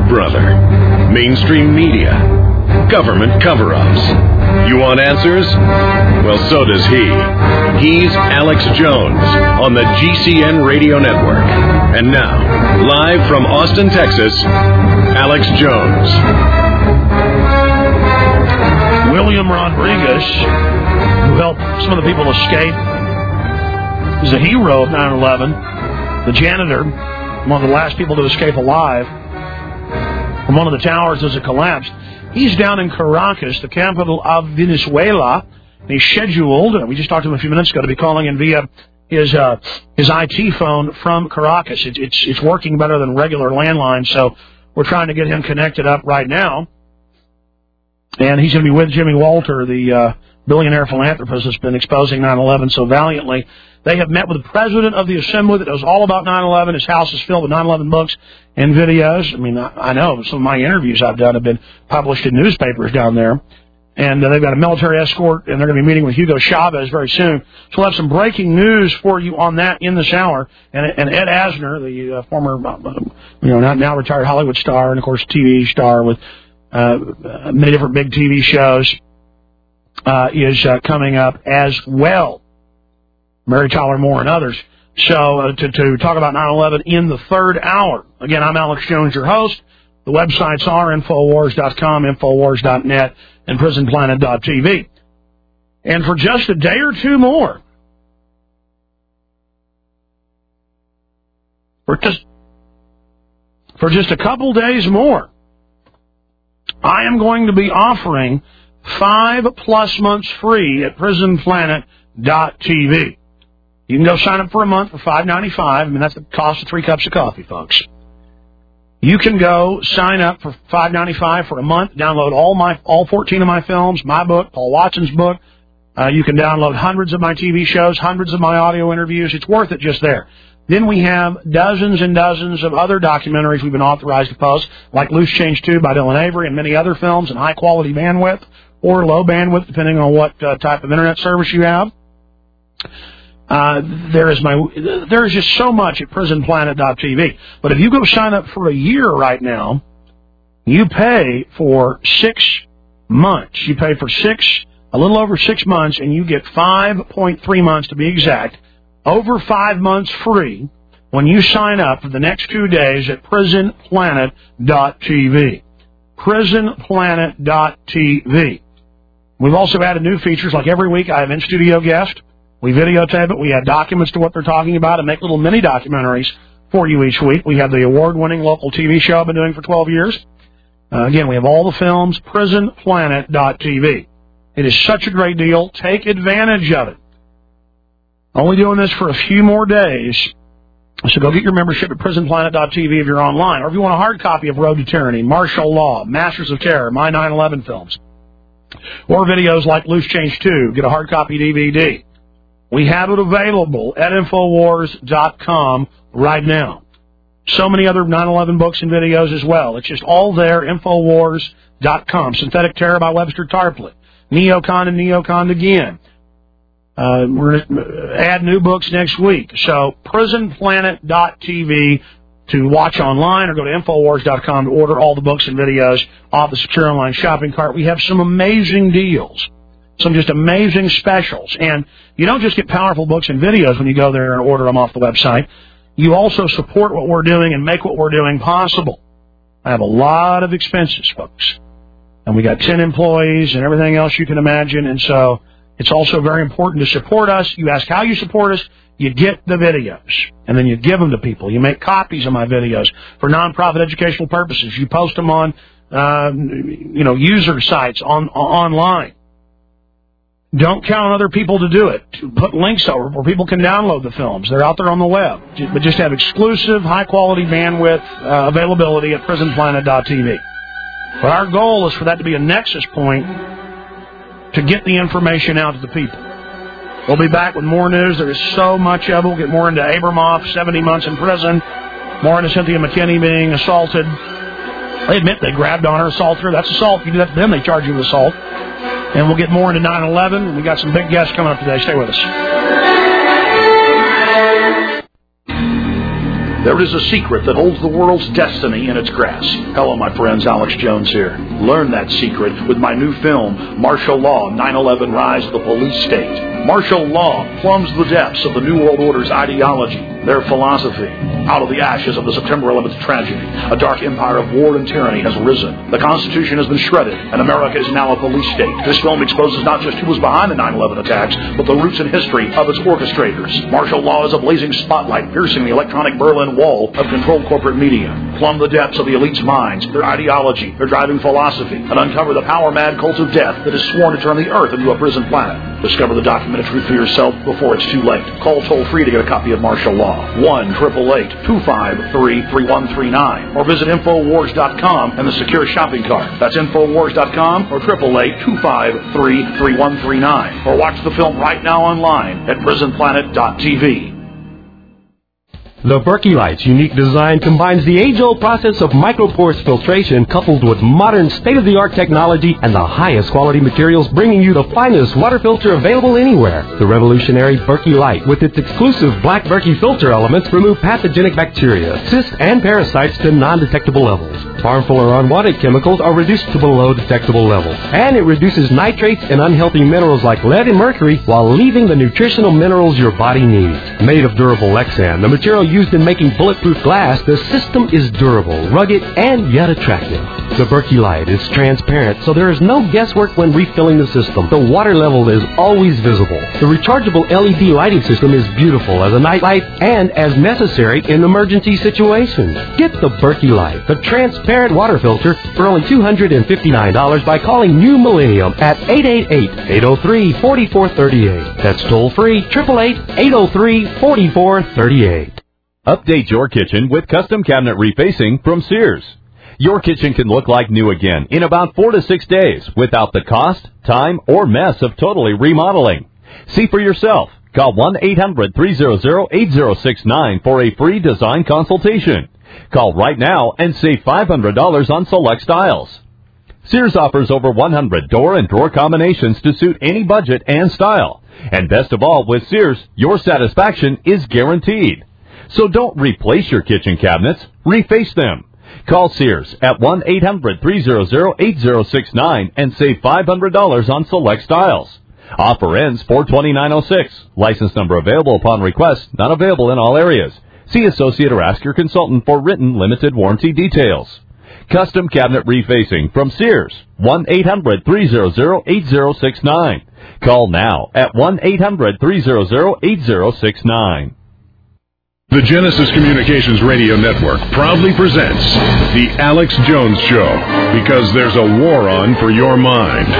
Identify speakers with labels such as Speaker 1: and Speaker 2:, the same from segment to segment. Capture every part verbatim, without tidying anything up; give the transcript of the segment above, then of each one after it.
Speaker 1: brother. Mainstream media. Government cover-ups. You want answers? Well, so does he. He's Alex Jones on the G C N Radio Network. And now, live from Austin, Texas, Alex Jones.
Speaker 2: William Rodriguez, who helped some of the people escape, is a hero of nine eleven. The janitor, one of the last people to escape alive from one of the towers as it collapsed. He's down in Caracas, the capital of Venezuela. He's scheduled, we just talked to him a few minutes ago, to be calling in via his uh, his I T phone from Caracas. It, it's it's working better than regular landline, so we're trying to get him connected up right now. And he's going to be with Jimmy Walter, the uh, billionaire philanthropist that's been exposing nine eleven so valiantly. They have met with the president of the assembly that knows all about nine eleven. His house is filled with nine eleven books and videos. I mean, I, I know some of my interviews I've done have been published in newspapers down there. And uh, they've got a military escort, and they're going to be meeting with Hugo Chavez very soon. So we'll have some breaking news for you on that in this hour. And, and Ed Asner, the uh, former, uh, you know, now retired Hollywood star, and, of course, T V star with uh, many different big T V shows, uh, is uh, coming up as well. Mary Tyler Moore and others. So uh, to, to talk about nine eleven in the third hour. Again, I'm Alex Jones, your host. The websites are Infowars dot com, Infowars dot net, and Prison Planet dot T V. And for just a day or two more, for just, for just a couple days more, I am going to be offering five plus months free at Prison Planet dot T V. You can go sign up for a month for five ninety-five. I mean, that's the cost of three cups of coffee, folks. You can go sign up for five ninety-five for a month, download all my all fourteen of my films, my book, Paul Watson's book. Uh, you can download hundreds of my T V shows, hundreds of my audio interviews. It's worth it just there. Then we have dozens and dozens of other documentaries we've been authorized to post, like Loose Change two by Dylan Avery and many other films in high-quality bandwidth or low bandwidth, depending on what uh, type of Internet service you have. Uh, there is my, there is just so much at Prison Planet dot T V. But if you go sign up for a year right now, you pay for six months. You pay for six, a little over six months, and you get five point three months to be exact, over five months free when you sign up for the next two days at Prison Planet dot T V. Prison Planet dot T V. We've also added new features, like every week I have in-studio guests. We videotape it. We add documents to what they're talking about and make little mini documentaries for you each week. We have the award-winning local T V show I've been doing for twelve years. Uh, again, we have all the films, Prison Planet dot T V. It is such a great deal. Take advantage of it. Only doing this for a few more days. So go get your membership at Prison Planet dot T V if you're online. Or if you want a hard copy of Road to Tyranny, Martial Law, Masters of Terror, my nine eleven films. Or videos like Loose Change two. Get a hard copy D V D. We have it available at Infowars dot com right now. So many other nine eleven books and videos as well. It's just all there, Infowars dot com. Synthetic Terror by Webster Tarpley. Neocon and Neocon again. Uh, we're going to add new books next week. So Prison Planet dot T V to watch online, or go to Infowars dot com to order all the books and videos off the Secure Online shopping cart. We have some amazing deals. Some just amazing specials. And you don't just get powerful books and videos when you go there and order them off the website. You also support what we're doing and make what we're doing possible. I have a lot of expenses, folks. And we got ten employees and everything else you can imagine. And so it's also very important to support us. You ask how you support us, you get the videos. And then you give them to people. You make copies of my videos for nonprofit educational purposes. You post them on, uh, you know, user sites on online. Don't count on other people to do it. Put links over where people can download the films. They're out there on the web. But just have exclusive, high-quality bandwidth uh, availability at Prison Planet dot T V. But our goal is for that to be a nexus point to get the information out to the people. We'll be back with more news. There is so much of it. We'll get more into Abramoff, seventy months in prison, more into Cynthia McKinney being assaulted. They admit they grabbed on her, assaulted her. That's assault. If you do that to them, they charge you with assault. And we'll get more into nine eleven. We got some big guests coming up today. Stay with us. There is a secret that holds the world's destiny in its grasp. Hello, my friends. Alex Jones here. Learn that secret with my new film, Martial Law, nine eleven Rise of the Police State. Martial law plumbs the depths of the New World Order's ideology, their philosophy. Out of the ashes of the September eleventh tragedy, a dark empire of war and tyranny has risen. The Constitution has been shredded, and America is now a police state. This film exposes not just who was behind the nine eleven attacks, but the roots and history of its orchestrators. Martial law is a blazing spotlight piercing the electronic Berlin Wall of controlled corporate media. Plumb the depths of the elite's minds, their ideology, their driving philosophy, and uncover the power-mad cult of death that is sworn to turn the earth into a prison planet. Discover the documented truth for yourself before it's too late. Call toll-free to get a copy of Martial Law. one eight eight eight, two five three, three one three nine. Or visit Infowars dot com and the secure shopping cart. That's Infowars dot com or eight eight eight, two five three, three one three nine. Or watch the film right now online at prison planet dot t v.
Speaker 3: The Berkey Light's unique design combines the age-old process of microporous filtration coupled with modern state-of-the-art technology and the highest quality materials, bringing you the finest water filter available anywhere. The revolutionary Berkey Light, with its exclusive black Berkey filter elements, remove pathogenic bacteria, cysts, and parasites to non-detectable levels. Harmful or unwanted chemicals are reduced to below detectable levels. And it reduces nitrates and unhealthy minerals like lead and mercury while leaving the nutritional minerals your body needs. Made of durable Lexan, the material used in making bulletproof glass, the system is durable, rugged, and yet attractive. The Berkey Light is transparent, so there is no guesswork when refilling the system. The water level is always visible. The rechargeable L E D lighting system is beautiful as a night light and as necessary in emergency situations. Get the Berkey Light, the transparent water filter, for only two hundred fifty-nine dollars by calling New Millennium at eight eight eight, eight oh three, four four three eight. That's toll-free, eight eight eight, eight oh three, four four three eight.
Speaker 4: Update your kitchen with custom cabinet refacing from Sears. Your kitchen can look like new again in about four to six days without the cost, time, or mess of totally remodeling. See for yourself. Call one eight hundred, three hundred, eight oh six nine for a free design consultation. Call right now and save five hundred dollars on select styles. Sears offers over one hundred door and drawer combinations to suit any budget and style. And best of all, with Sears, your satisfaction is guaranteed. So don't replace your kitchen cabinets, reface them. Call Sears at one eight hundred, three hundred, eight oh six nine and save five hundred dollars on select styles. Offer ends four twenty-nine oh six. License number available upon request, not available in all areas. See associate or ask your consultant for written limited warranty details. Custom cabinet refacing from Sears, one eight hundred, three hundred, eight oh six nine. Call now at one eight hundred, three hundred, eight oh six nine.
Speaker 1: The Genesis Communications Radio Network proudly presents The Alex Jones Show, because there's a war on for your mind.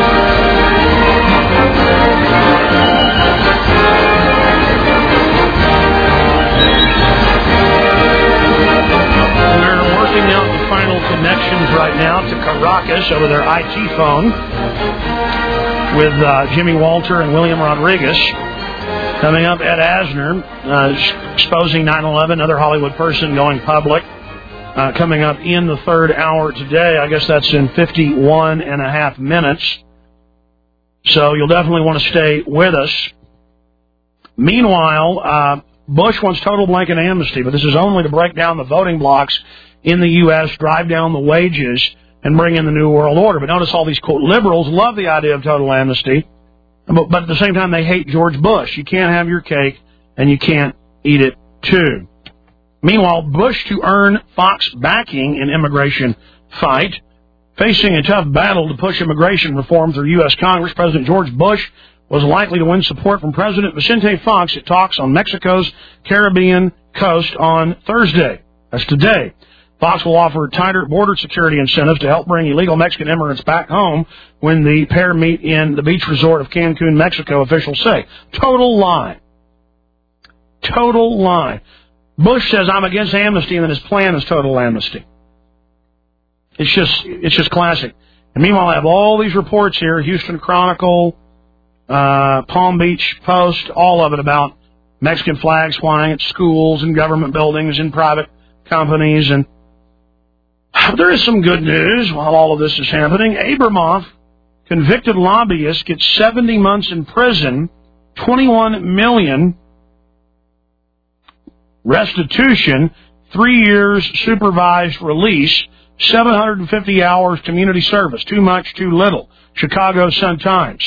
Speaker 2: We're working out the final connections right now to Caracas over their I T phone with uh, Jimmy Walter and William Rodriguez. Coming up, Ed Asner, uh, exposing nine eleven, another Hollywood person going public. Uh, coming up in the third hour today. I guess that's in fifty-one and a half minutes. So you'll definitely want to stay with us. Meanwhile, uh, Bush wants total blanket amnesty, but this is only to break down the voting blocks in the U S, drive down the wages, and bring in the New World Order. But notice all these, quote, liberals love the idea of total amnesty. But, but at the same time, they hate George Bush. You can't have your cake, and you can't eat it, too. Meanwhile, Bush to earn Fox backing in immigration fight. Facing a tough battle to push immigration reform through U S Congress, President George Bush was likely to win support from President Vicente Fox at talks on Mexico's Caribbean coast on Thursday. That's today. Fox will offer tighter border security incentives to help bring illegal Mexican immigrants back home when the pair meet in the beach resort of Cancun, Mexico, officials say. Total lie. Total lie. Bush says, I'm against amnesty, and then his plan is total amnesty. It's just, it's just classic. And meanwhile, I have all these reports here, Houston Chronicle, uh, Palm Beach Post, all of it about Mexican flags flying at schools and government buildings and private companies. And there is some good news while all of this is happening. Abramoff, convicted lobbyist, gets seventy months in prison, twenty-one million dollars Restitution, three years supervised release, seven hundred fifty hours community service. Too much, too little. Chicago Sun-Times.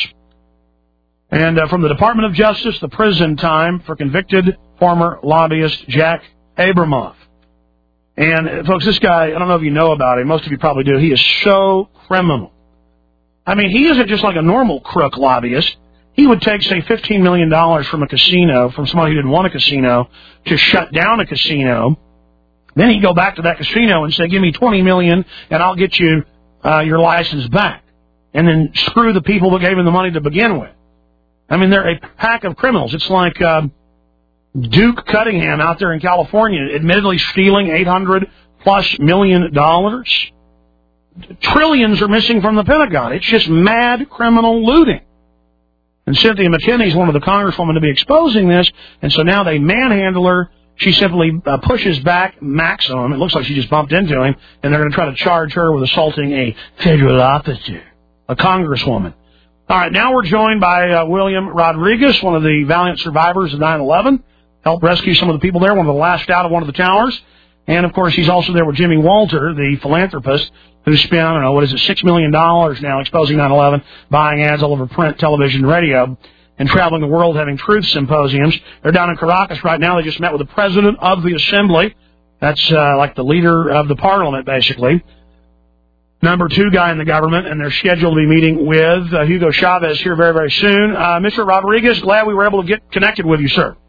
Speaker 2: And uh, from the Department of Justice, the prison time for convicted former lobbyist Jack Abramoff. And, uh, folks, this guy, I don't know if you know about him. Most of you probably do. He is so criminal. I mean, he isn't just like a normal crook lobbyist. He would take, say, fifteen million dollars from a casino, from somebody who didn't want a casino, to shut down a casino. Then he'd go back to that casino and say, give me twenty million dollars and I'll get you uh, your license back. And then screw the people that gave him the money to begin with. I mean, they're a pack of criminals. It's like uh, Duke Cunningham out there in California, admittedly stealing eight hundred plus million dollars. Trillions are missing from the Pentagon. It's just mad criminal looting. And Cynthia McKinney is one of the congresswomen to be exposing this, and so now they manhandle her. She simply uh, pushes back maximum. It looks like she just bumped into him, and they're going to try to charge her with assaulting a federal officer, a congresswoman. All right, now we're joined by uh, William Rodriguez, one of the valiant survivors of nine eleven, helped rescue some of the people there, one of the last out of one of the towers. And, of course, he's also there with Jimmy Walter, the philanthropist, who spent, I don't know, what is it, six million dollars now exposing nine eleven, buying ads all over print, television, radio, and traveling the world having truth symposiums. They're down in Caracas right now. They just met with the president of the assembly. That's uh, like the leader of the parliament, basically. Number two guy in the government, and they're scheduled to be meeting with uh, Hugo Chavez here very, very soon. Uh, Mister Rodriguez, glad we were able to get connected with you, sir.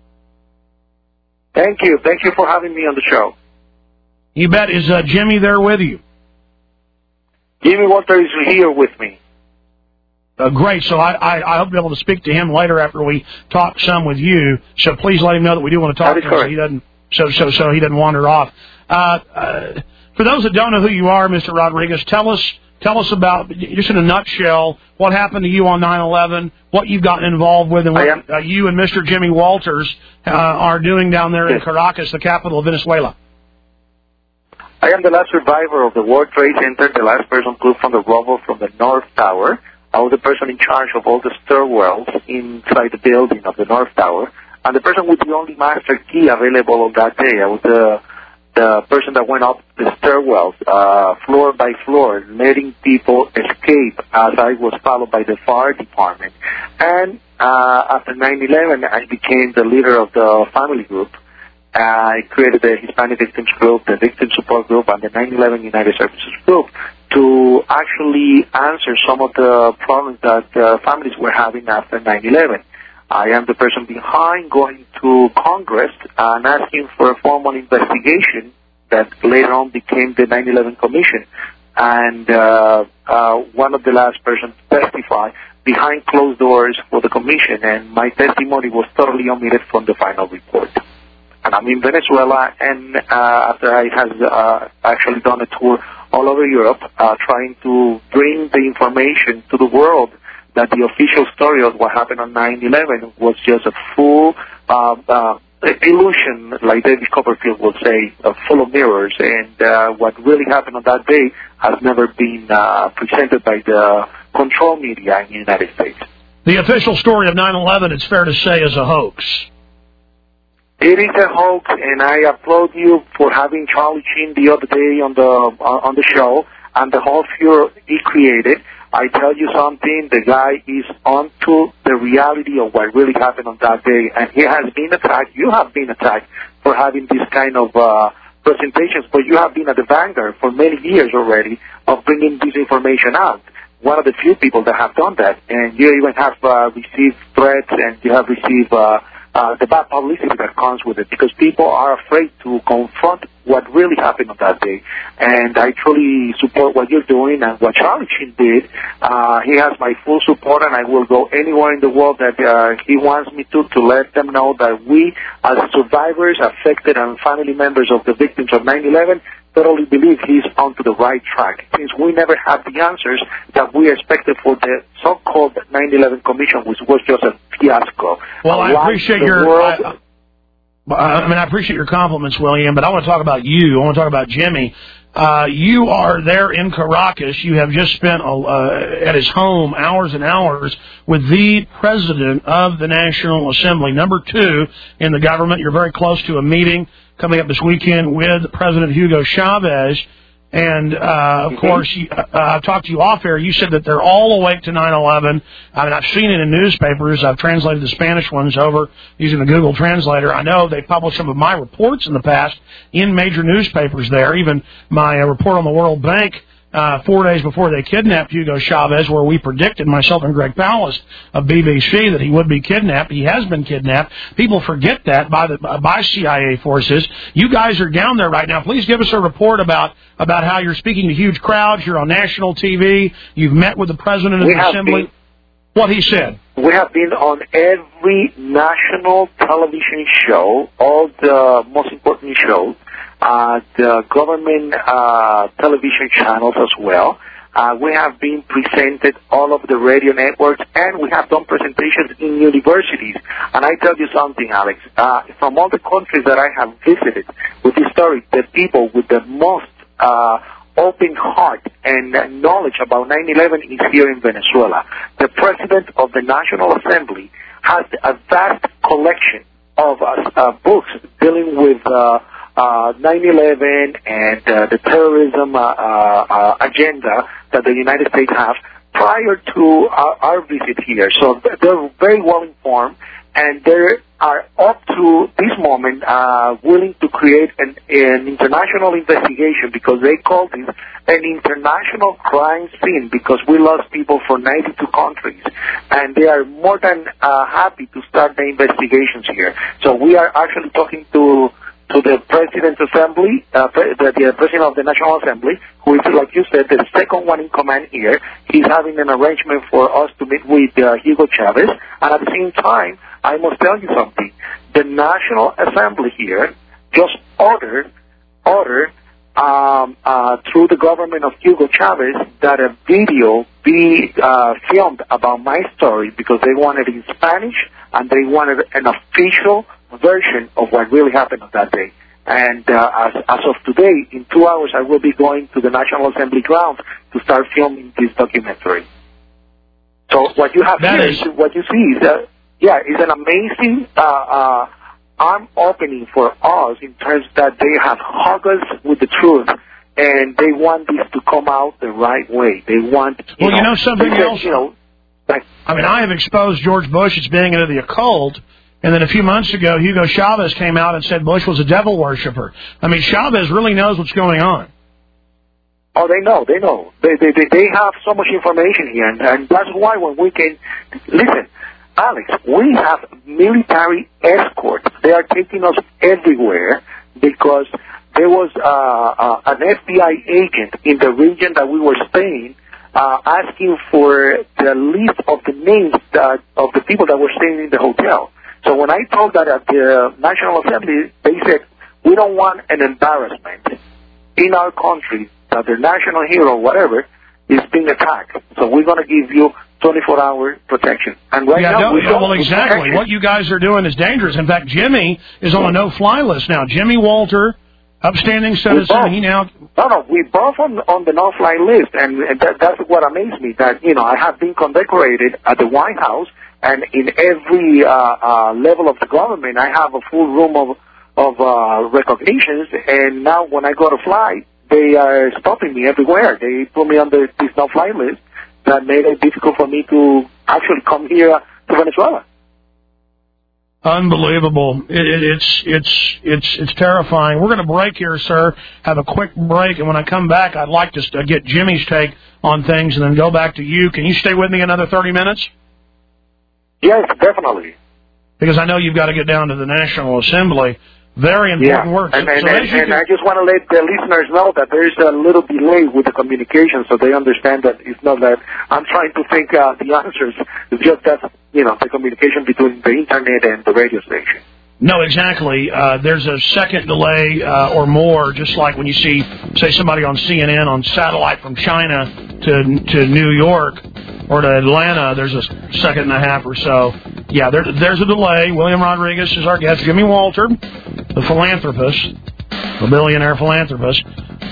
Speaker 5: Thank you. Thank you for having me on the show.
Speaker 2: You bet. Is uh, Jimmy there with you?
Speaker 5: Jimmy Walter is here with me.
Speaker 2: Uh, great. So I, I, I hope to be able to speak to him later after we talk some with you. So please let him know that we do want to talk to him so he doesn't, so, so, so he doesn't wander off. Uh, uh, for those that don't know who you are, Mister Rodriguez, tell us tell us about, just in a nutshell, what happened to you on nine eleven, what you've gotten involved with, and what uh, you and Mister Jimmy Walters uh, are doing down there in Caracas, the capital of Venezuela.
Speaker 5: I am the last survivor of the World Trade Center, the last person pulled from the rubble from the North Tower. I was the person in charge of all the stairwells inside the building of the North Tower, and the person with the only master key available on that day. I was the, the person that went up the stairwells, uh, floor by floor, letting people escape as I was followed by the fire department. And uh, after nine eleven, I became the leader of the family group. I created the Hispanic Victims Group, the Victim Support Group, and the nine eleven United Services Group to actually answer some of the problems that uh, families were having after nine eleven. I am the person behind going to Congress and asking for a formal investigation that later on became the nine eleven Commission. And uh, uh, one of the last persons to testify behind closed doors for the Commission, and my testimony was totally omitted from the final report. And I'm in Venezuela, and uh, after I have uh, actually done a tour all over Europe, uh, trying to bring the information to the world that the official story of what happened on nine eleven was just a full uh, uh, illusion, like David Copperfield would say, uh, full of mirrors, and uh, what really happened on that day has never been uh, presented by the control media in the United States.
Speaker 2: The official story of nine eleven, it's fair to say, is a hoax.
Speaker 5: It is a hoax, and I applaud you for having Charlie Sheen the other day on the uh, on the show and the whole furor he created. I tell you something, the guy is onto the reality of what really happened on that day, and he has been attacked. You have been attacked for having this kind of uh, presentations, but you have been at the vanguard for many years already of bringing this information out. One of the few people that have done that, and you even have uh, received threats, and you have received uh, Uh, the bad publicity that comes with it, because people are afraid to confront what really happened on that day. And I truly support what you're doing and what Charlie Sheen did. Uh, he has my full support, and I will go anywhere in the world that uh, he wants me to, to let them know that we, as survivors, affected, and family members of the victims of nine eleven, totally believe he's onto the right track, since we never had the answers that we expected for the so-called nine eleven Commission, which was just a fiasco.
Speaker 2: Well, I appreciate your... I, I mean, I appreciate your compliments, William, but I want to talk about you. I want to talk about Jimmy. Uh, you are there in Caracas. You have just spent uh, at his home hours and hours with the president of the National Assembly, number two in the government. You're very close to a meeting coming up this weekend with President Hugo Chavez. And, uh, of course, you, uh, I've talked to you off air. You said that they're all awake to nine eleven. I mean, I've seen it in newspapers. I've translated the Spanish ones over using the Google Translator. I know they published some of my reports in the past in major newspapers there. Even my uh, report on the World Bank uh, four days before they kidnapped Hugo Chavez, where we predicted, myself and Greg Palast of B B C, that he would be kidnapped. He has been kidnapped. People forget that by the by C I A forces. You guys are down there right now. Please give us a report about about how you're speaking to huge crowds. You're on national T V. You've met with the president of
Speaker 5: we
Speaker 2: the assembly. Been, what he said.
Speaker 5: We have been on every national television show, all the most important shows, uh, the government uh, television channels as well. Uh, we have been presented all of the radio networks, and we have done presentations in universities. And I tell you something, Alex, uh, from all the countries that I have visited with this story, the people with the most uh, open heart and knowledge about nine eleven is here in Venezuela. The president of the National Assembly has a vast collection of uh, uh, books dealing with uh, uh, nine eleven and uh, the terrorism uh, uh, agenda that the United States has prior to our, our visit here. So they're very well informed, and they are up to this moment uh, willing to create an, an international investigation, because they call this an international crime scene, because we lost people from ninety-two countries, and they are more than uh, happy to start the investigations here. So we are actually talking to to the President's Assembly, uh, pre- the, the President of the National Assembly, who is, like you said, the second one in command here. He's having an arrangement for us to meet with uh, Hugo Chavez, and at the same time, I must tell you something. The National Assembly here just ordered, ordered um, uh, through the government of Hugo Chavez that a video be uh, filmed about my story, because they wanted it in Spanish, and they wanted an official version of what really happened on that day. And uh, as, as of today, in two hours, I will be going to the National Assembly grounds to start filming this documentary. So what you have
Speaker 2: that
Speaker 5: here,
Speaker 2: is...
Speaker 5: what you see is, uh, yeah, is an amazing uh, uh, arm opening for us, in terms that they have hugged us with the truth, and they want this to come out the right way. They want, you
Speaker 2: well,
Speaker 5: know,
Speaker 2: you know something
Speaker 5: said,
Speaker 2: else.
Speaker 5: You know, like,
Speaker 2: I mean, I have exposed George Bush as being into the occult. And then a few months ago, Hugo Chavez came out and said Bush was a devil worshiper. I mean, Chavez really knows what's going on.
Speaker 5: Oh, they know, they know. They they they, they have so much information here, and, and that's why when we can... Listen, Alex, we have military escorts. They are taking us everywhere, because there was uh, uh, an F B I agent in the region that we were staying, uh, asking for the list of the names that, of the people that were staying in the hotel. So when I told that at the National Assembly, they said, we don't want an embarrassment in our country that the national hero, whatever, is being attacked. So we're going to give you twenty-four hour protection. And right
Speaker 2: yeah,
Speaker 5: now,
Speaker 2: no,
Speaker 5: we don't.
Speaker 2: Well, exactly. What you guys are doing is dangerous. In fact, Jimmy is on a no-fly list now. Jimmy Walter, upstanding citizen, he now...
Speaker 5: No, no, we both on, on the no-fly list, and, and that, that's what amazed me, that, you know, I have been condecorated at the White House, and in every uh, uh, level of the government, I have a full room of of uh, recognitions. And now, when I go to fly, they are stopping me everywhere. They put me on the this no-fly list that made it difficult for me to actually come here to Venezuela.
Speaker 2: Unbelievable! It, it, it's it's it's it's terrifying. We're going to break here, sir. Have a quick break, and when I come back, I'd like to get Jimmy's take on things, and then go back to you. Can you stay with me another thirty minutes?
Speaker 5: Yes, definitely.
Speaker 2: Because I know you've got to get down to the National Assembly. Very important
Speaker 5: yeah.
Speaker 2: work.
Speaker 5: And,
Speaker 2: so,
Speaker 5: and,
Speaker 2: so
Speaker 5: and, and can... I just want to let the listeners know that there is a little delay with the communication, so they understand that it's not that I'm trying to think uh, the answers. It's just that, you know, the communication between the Internet and the radio station.
Speaker 2: No, exactly. Uh, there's a second delay uh, or more, just like when you see, say, somebody on C N N on satellite from China to to New York or to Atlanta, there's a second and a half or so. Yeah, there, there's a delay. William Rodriguez is our guest. Jimmy Walter, the philanthropist, the billionaire philanthropist.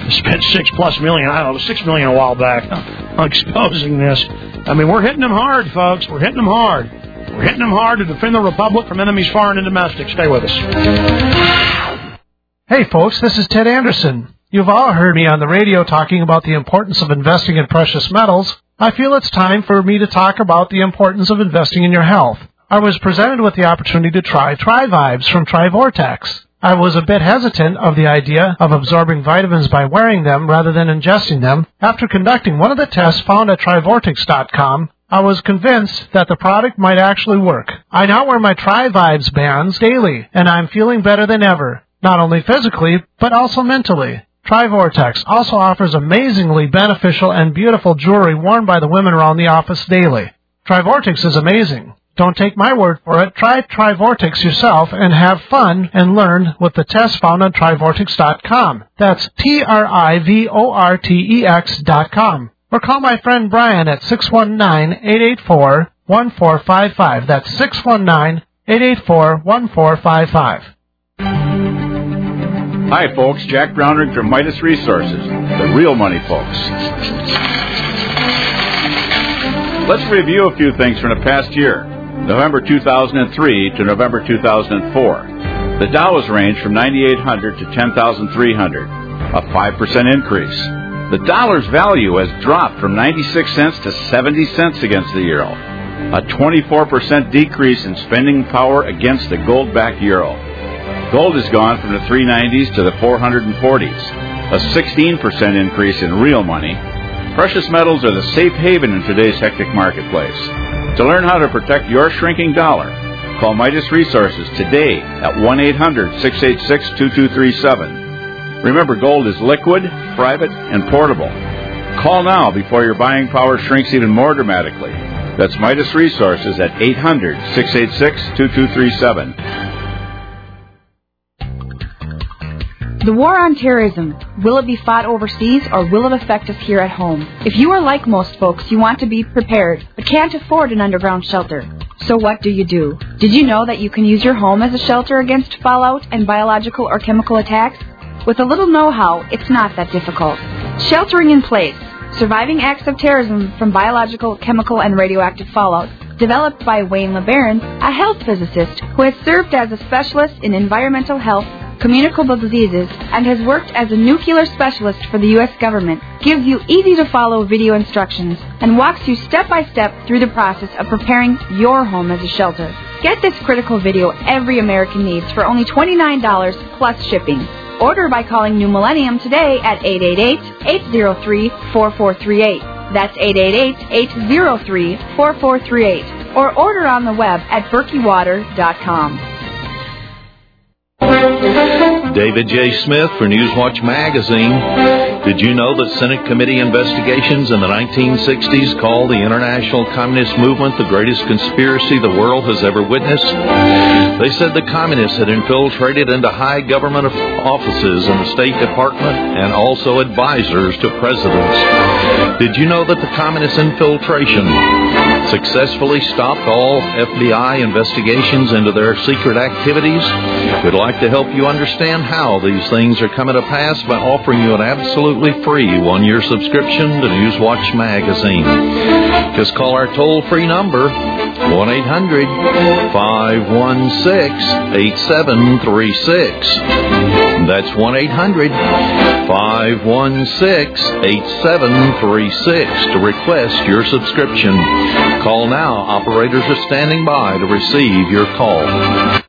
Speaker 2: spent six plus million, I don't know, six million a while back on exposing this. I mean, we're hitting them hard, folks. We're hitting them hard. We're hitting them hard to defend the Republic from enemies foreign and domestic. Stay with us.
Speaker 6: Hey, folks, this is Ted Anderson. You've all heard me on the radio talking about the importance of investing in precious metals. I feel it's time for me to talk about the importance of investing in your health. I was presented with the opportunity to try TriVibes from TriVortex. I was a bit hesitant of the idea of absorbing vitamins by wearing them rather than ingesting them. After conducting one of the tests found at tri vortex dot com, I was convinced that the product might actually work. I now wear my TriVibes bands daily, and I'm feeling better than ever, not only physically, but also mentally. TriVortex also offers amazingly beneficial and beautiful jewelry worn by the women around the office daily. TriVortex is amazing. Don't take my word for it. Try TriVortex yourself and have fun and learn with the test found on tri vortex dot com. That's T R I V O R T E X dot com. Or call my friend Brian at six one nine, eight eight four, one four five five. That's six one nine, eight eight four, one four five five.
Speaker 7: Hi, folks. Jack Brownrigg from Midas Resources, the real money folks. Let's review a few things from the past year. November two thousand three to November two thousand four. The Dow has ranged from ninety-eight hundred to ten thousand three hundred, a five percent increase. The dollar's value has dropped from ninety-six cents to seventy cents against the euro, a twenty-four percent decrease in spending power against the gold-backed euro. Gold has gone from the three nineties to the four forties, a sixteen percent increase in real money. Precious metals are the safe haven in today's hectic marketplace. To learn how to protect your shrinking dollar, call Midas Resources today at one eight hundred, six eight six, two two three seven. Remember, gold is liquid, private, and portable. Call now before your buying power shrinks even more dramatically. That's Midas Resources at eight hundred, six eight six, two two three seven.
Speaker 8: The war on terrorism, will it be fought overseas or will it affect us here at home? If you are like most folks, you want to be prepared, but can't afford an underground shelter. So what do you do? Did you know that you can use your home as a shelter against fallout and biological or chemical attacks? With a little know-how, it's not that difficult. Sheltering in place, surviving acts of terrorism from biological, chemical, and radioactive fallout, developed by Wayne LeBaron, a health physicist who has served as a specialist in environmental health, communicable diseases, and has worked as a nuclear specialist for the U S government, gives you easy-to-follow video instructions and walks you step-by-step through the process of preparing your home as a shelter. Get this critical video every American needs for only twenty-nine dollars plus shipping. Order by calling New Millennium today at eight eight eight, eight zero three, four four three eight. That's eight eight eight, eight zero three, four four three eight. Or order on the web at berkey water dot com.
Speaker 9: David J. Smith for Newswatch Magazine. Did you know that Senate committee investigations in the nineteen sixties called the International Communist Movement the greatest conspiracy the world has ever witnessed? They said the communists had infiltrated into high government offices in the State Department and also advisors to presidents. Did you know that the communist infiltration successfully stopped all F B I investigations into their secret activities? We'd like to help you understand how these things are coming to pass by offering you an absolutely free one-year subscription to Newswatch Magazine. Just call our toll-free number, one eight hundred, five one six, eight seven three six. That's one eight hundred, five one six, eight seven three six to request your subscription. Call now. Operators are standing by to receive your call.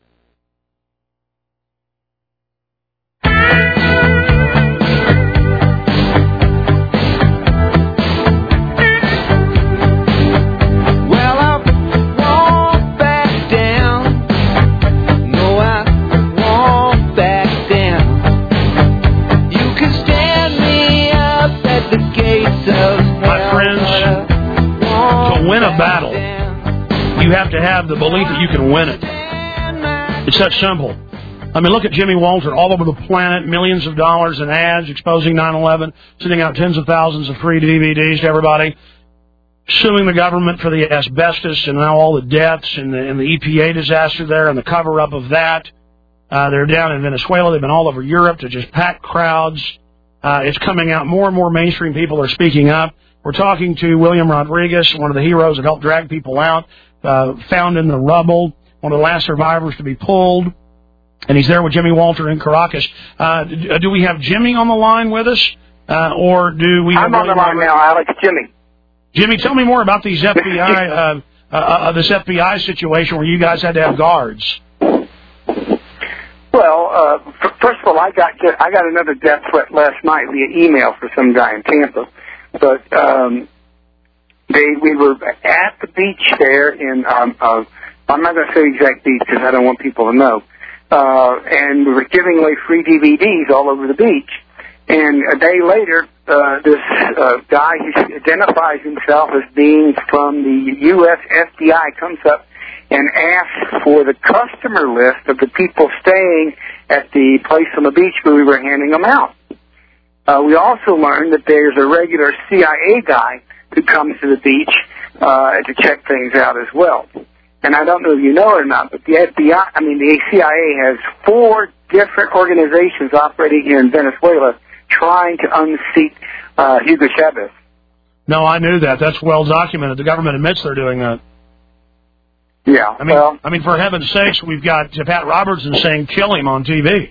Speaker 2: You have to have the belief that you can win it. It's that simple. I mean, look at Jimmy Walter all over the planet, millions of dollars in ads exposing nine eleven, sending out tens of thousands of free D V Ds to everybody, suing the government for the asbestos and now all the deaths and the, and the E P A disaster there and the cover-up of that. Uh, they're down in Venezuela. They've been all over Europe to just pack crowds. Uh, it's coming out. More and more mainstream people are speaking up. We're talking to William Rodriguez, one of the heroes that helped drag people out, uh, found in the rubble, one of the last survivors to be pulled. And he's there with Jimmy Walter in Caracas. Uh, do we have Jimmy on the line with us? Uh, or do we have...
Speaker 10: I'm on the line now, Alex. Jimmy.
Speaker 2: Jimmy, tell me more about these F B I, uh, uh, uh, this F B I situation where you guys had to have guards.
Speaker 10: Well, uh, f- first of all, I got I got another death threat last night via email for some guy in Tampa. But um, they we were at the beach there in, um, uh, I'm not going to say the exact beach because I don't want people to know, uh, and we were giving away free D V Ds all over the beach. And a day later, uh, this uh, guy who identifies himself as being from the U S F B I comes up and asks for the customer list of the people staying at the place on the beach where we were handing them out. Uh, we also learned that there's a regular C I A guy who comes to the beach uh, to check things out as well. And I don't know if you know it or not, but the F B I, I mean the C I A has four different organizations operating here in Venezuela trying to unseat uh, Hugo Chavez.
Speaker 2: No, I knew that. That's well documented. The government admits they're doing that.
Speaker 10: Yeah.
Speaker 2: I mean,
Speaker 10: well,
Speaker 2: I mean, for heaven's sakes, we've got Pat Robertson saying "kill him" on T V.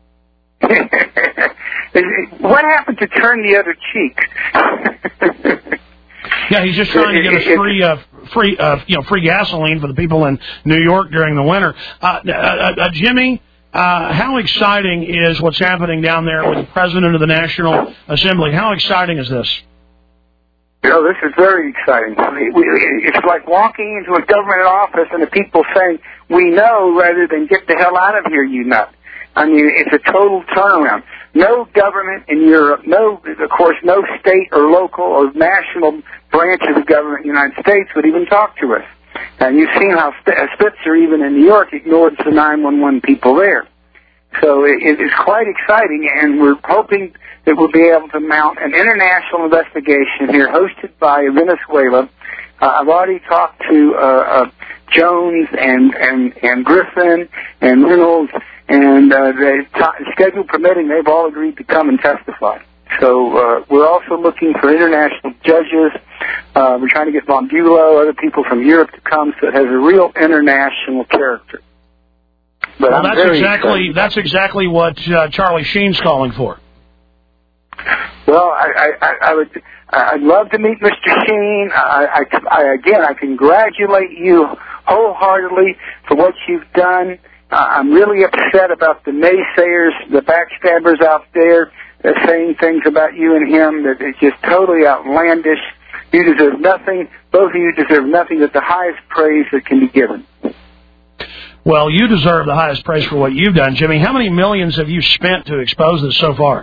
Speaker 10: What happened to turn the other cheek?
Speaker 2: Yeah, he's just trying to get us free, uh, free, uh, you know, free gasoline for the people in New York during the winter. Uh, uh, uh, Jimmy. Uh, how exciting is what's happening down there with the President of the National Assembly? How exciting is this?
Speaker 10: You know, this is very exciting. It's like walking into a government office and the people saying, we know, rather than get the hell out of here, you nut. I mean, it's a total turnaround. No government in Europe, no, of course, no state or local or national branch of the government in the United States would even talk to us. And you've seen how Spitzer, even in New York, ignored the nine one one people there. So it, it is quite exciting, and we're hoping that we'll be able to mount an international investigation here hosted by Venezuela. Uh, I've already talked to uh, uh, Jones and, and, and Griffin and Reynolds, and uh, they, t- schedule permitting, they've all agreed to come and testify. So uh, we're also looking for international judges. Uh, we're trying to get Von Bulow, other people from Europe to come, so it has a real international character. But
Speaker 2: well,
Speaker 10: I'm
Speaker 2: that's
Speaker 10: very
Speaker 2: exactly
Speaker 10: excited.
Speaker 2: that's exactly what uh, Charlie Sheen's calling for.
Speaker 10: Well, I, I, I would I'd love to meet Mister Sheen. I, I, I, again, I congratulate you wholeheartedly for what you've done. Uh, I'm really upset about the naysayers, the backstabbers out there uh, saying things about you and him that is just totally outlandish. You deserve nothing. Both of you deserve nothing but the highest praise that can be given.
Speaker 2: Well, you deserve the highest praise for what you've done, Jimmy. How many millions have you spent to expose this so far?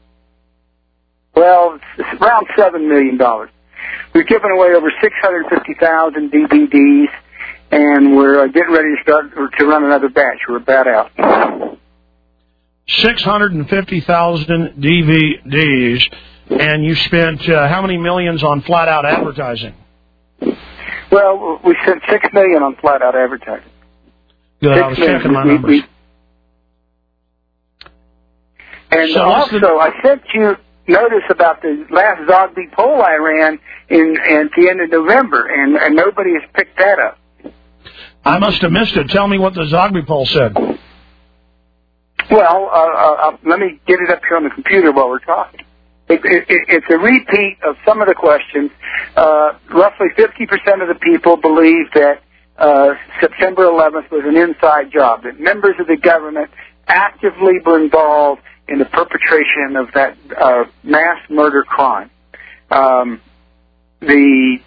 Speaker 10: Well, it's around seven million dollars. We've given away over six hundred fifty thousand D V Ds, and we're uh, getting ready to start to run another batch. We're about out.
Speaker 2: six hundred fifty thousand D V Ds, and you spent uh, how many millions on flat-out advertising?
Speaker 10: Well, we spent six million dollars on flat-out advertising.
Speaker 2: Good, I was checking my numbers.
Speaker 10: We, we, and
Speaker 2: so
Speaker 10: also,
Speaker 2: the...
Speaker 10: I sent you notice about the last Zogby poll I ran in, in at the end of November, and, and nobody has picked that up.
Speaker 2: I must have missed it. Tell me what the Zogby poll said.
Speaker 10: Well, uh, uh, let me get it up here on the computer while we're talking. It, it, it, it's a repeat of some of the questions. Uh, roughly fifty percent of the people believe that uh, September eleventh was an inside job, that members of the government actively were involved in the perpetration of that uh, mass murder crime. Um, the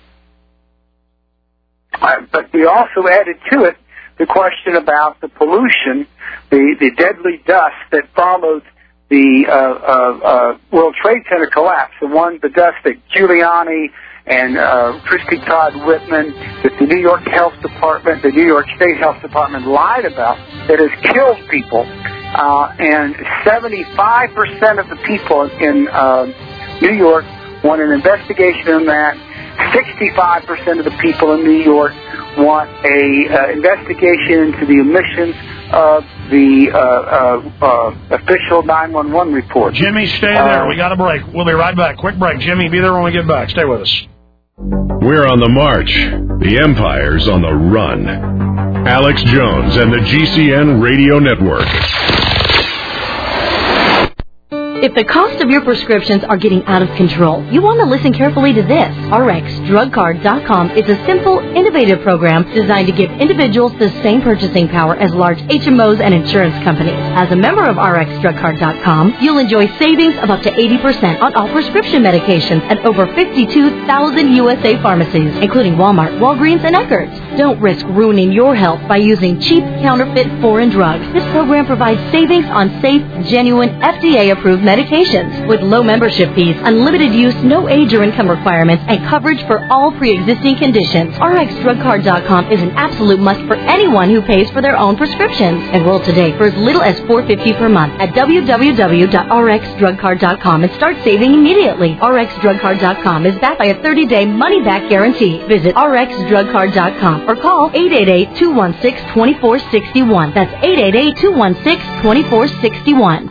Speaker 10: uh, but we also added to it the question about the pollution, the, the deadly dust that followed the uh, uh, uh, World Trade Center collapse, the one, the dust that Giuliani and uh, Christy Todd Whitman, that the New York Health Department, the New York State Health Department lied about, that has killed people. Uh, and seventy-five percent of the people in uh, New York want an investigation on that. sixty-five percent of the people in New York want a uh, investigation into the omissions of the uh, uh, uh, official nine one one report.
Speaker 2: Jimmy, stay there.
Speaker 10: Uh,
Speaker 2: We got a break. We'll be right back. Quick break. Jimmy, be there when we get back. Stay with us.
Speaker 1: We're on the march. The Empire's on the run. Alex Jones and the G C N Radio Network.
Speaker 11: If the cost of your prescriptions are getting out of control, you want to listen carefully to this. R X Drug Card dot com is a simple, innovative program designed to give individuals the same purchasing power as large H M Os and insurance companies. As a member of R X Drug Card dot com, you'll enjoy savings of up to eighty percent on all prescription medications at over fifty-two thousand U S A pharmacies, including Walmart, Walgreens, and Eckerd's. Don't risk ruining your health by using cheap, counterfeit, foreign drugs. This program provides savings on safe, genuine, F D A-approved medications with low membership fees, unlimited use, no age or income requirements, and coverage for all pre-existing conditions. R X Drug Card dot com is an absolute must for anyone who pays for their own prescriptions. Enroll today for as little as four dollars and fifty cents per month at w w w dot r x drug card dot com and start saving immediately. R X Drug Card dot com is backed by a thirty-day money-back guarantee. Visit R X Drug Card dot com or call eight eight eight, two one six, two four six one. That's eight eight eight, two one six, two four six one.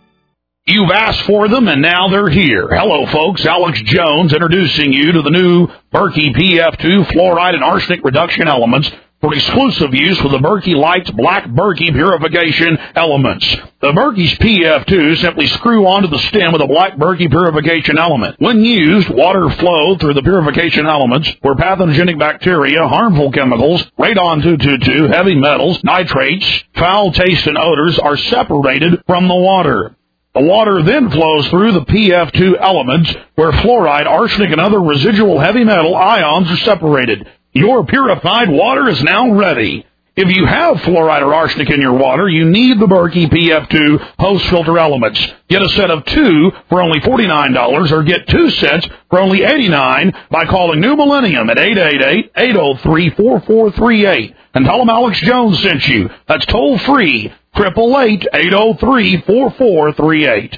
Speaker 2: You've asked for them, and now they're here. Hello, folks. Alex Jones introducing you to the new Berkey P F two fluoride and arsenic reduction elements for exclusive use with the Berkey Lights Black Berkey purification elements. The Berkey's P F two simply screw onto the stem with a Black Berkey purification element. When used, water flow through the purification elements where pathogenic bacteria, harmful chemicals, radon two twenty-two, heavy metals, nitrates, foul taste, and odors are separated from the water. The water then flows through the P F two elements where fluoride, arsenic, and other residual heavy metal ions are separated. Your purified water is now ready. If you have fluoride or arsenic in your water, you need the Berkey P F two post-filter elements. Get a set of two for only forty-nine dollars or get two sets for only eighty-nine dollars by calling New Millennium at eight eight eight, eight oh three, four four three eight and tell them Alex Jones sent you. That's toll-free, eight eight eight, eight oh three, four four three eight.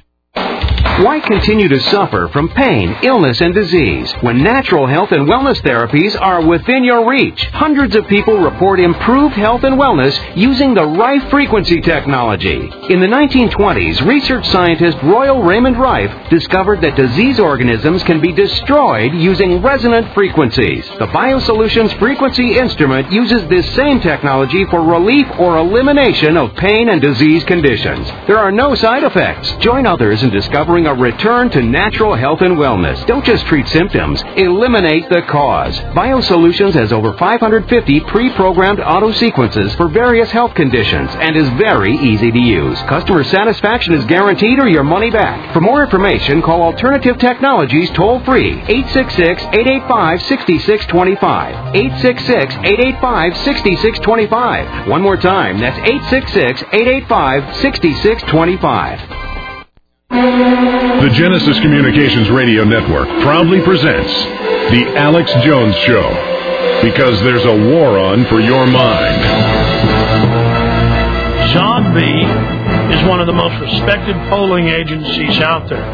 Speaker 12: Why continue to suffer from pain, illness, and disease when natural health and wellness therapies are within your reach? Hundreds of people report improved health and wellness using the Rife frequency technology. In the nineteen twenties, research scientist Royal Raymond Rife discovered that disease organisms can be destroyed using resonant frequencies. The BioSolutions frequency instrument uses this same technology for relief or elimination of pain and disease conditions. There are no side effects. Join others in discovering a return to natural health and wellness. Don't just treat symptoms. Eliminate the cause. BioSolutions has over five hundred fifty pre-programmed auto sequences for various health conditions and is very easy to use. Customer satisfaction is guaranteed or your money back. For more information, call Alternative Technologies toll-free, eight six six, eight eight five, six six two five, eight six six, eight eight five, six six two five. One more time, that's eight six six, eight eight five, six six two five.
Speaker 1: The Genesis Communications Radio Network proudly presents The Alex Jones Show, because there's a war on for your mind.
Speaker 2: Zogby is one of the most respected polling agencies out there.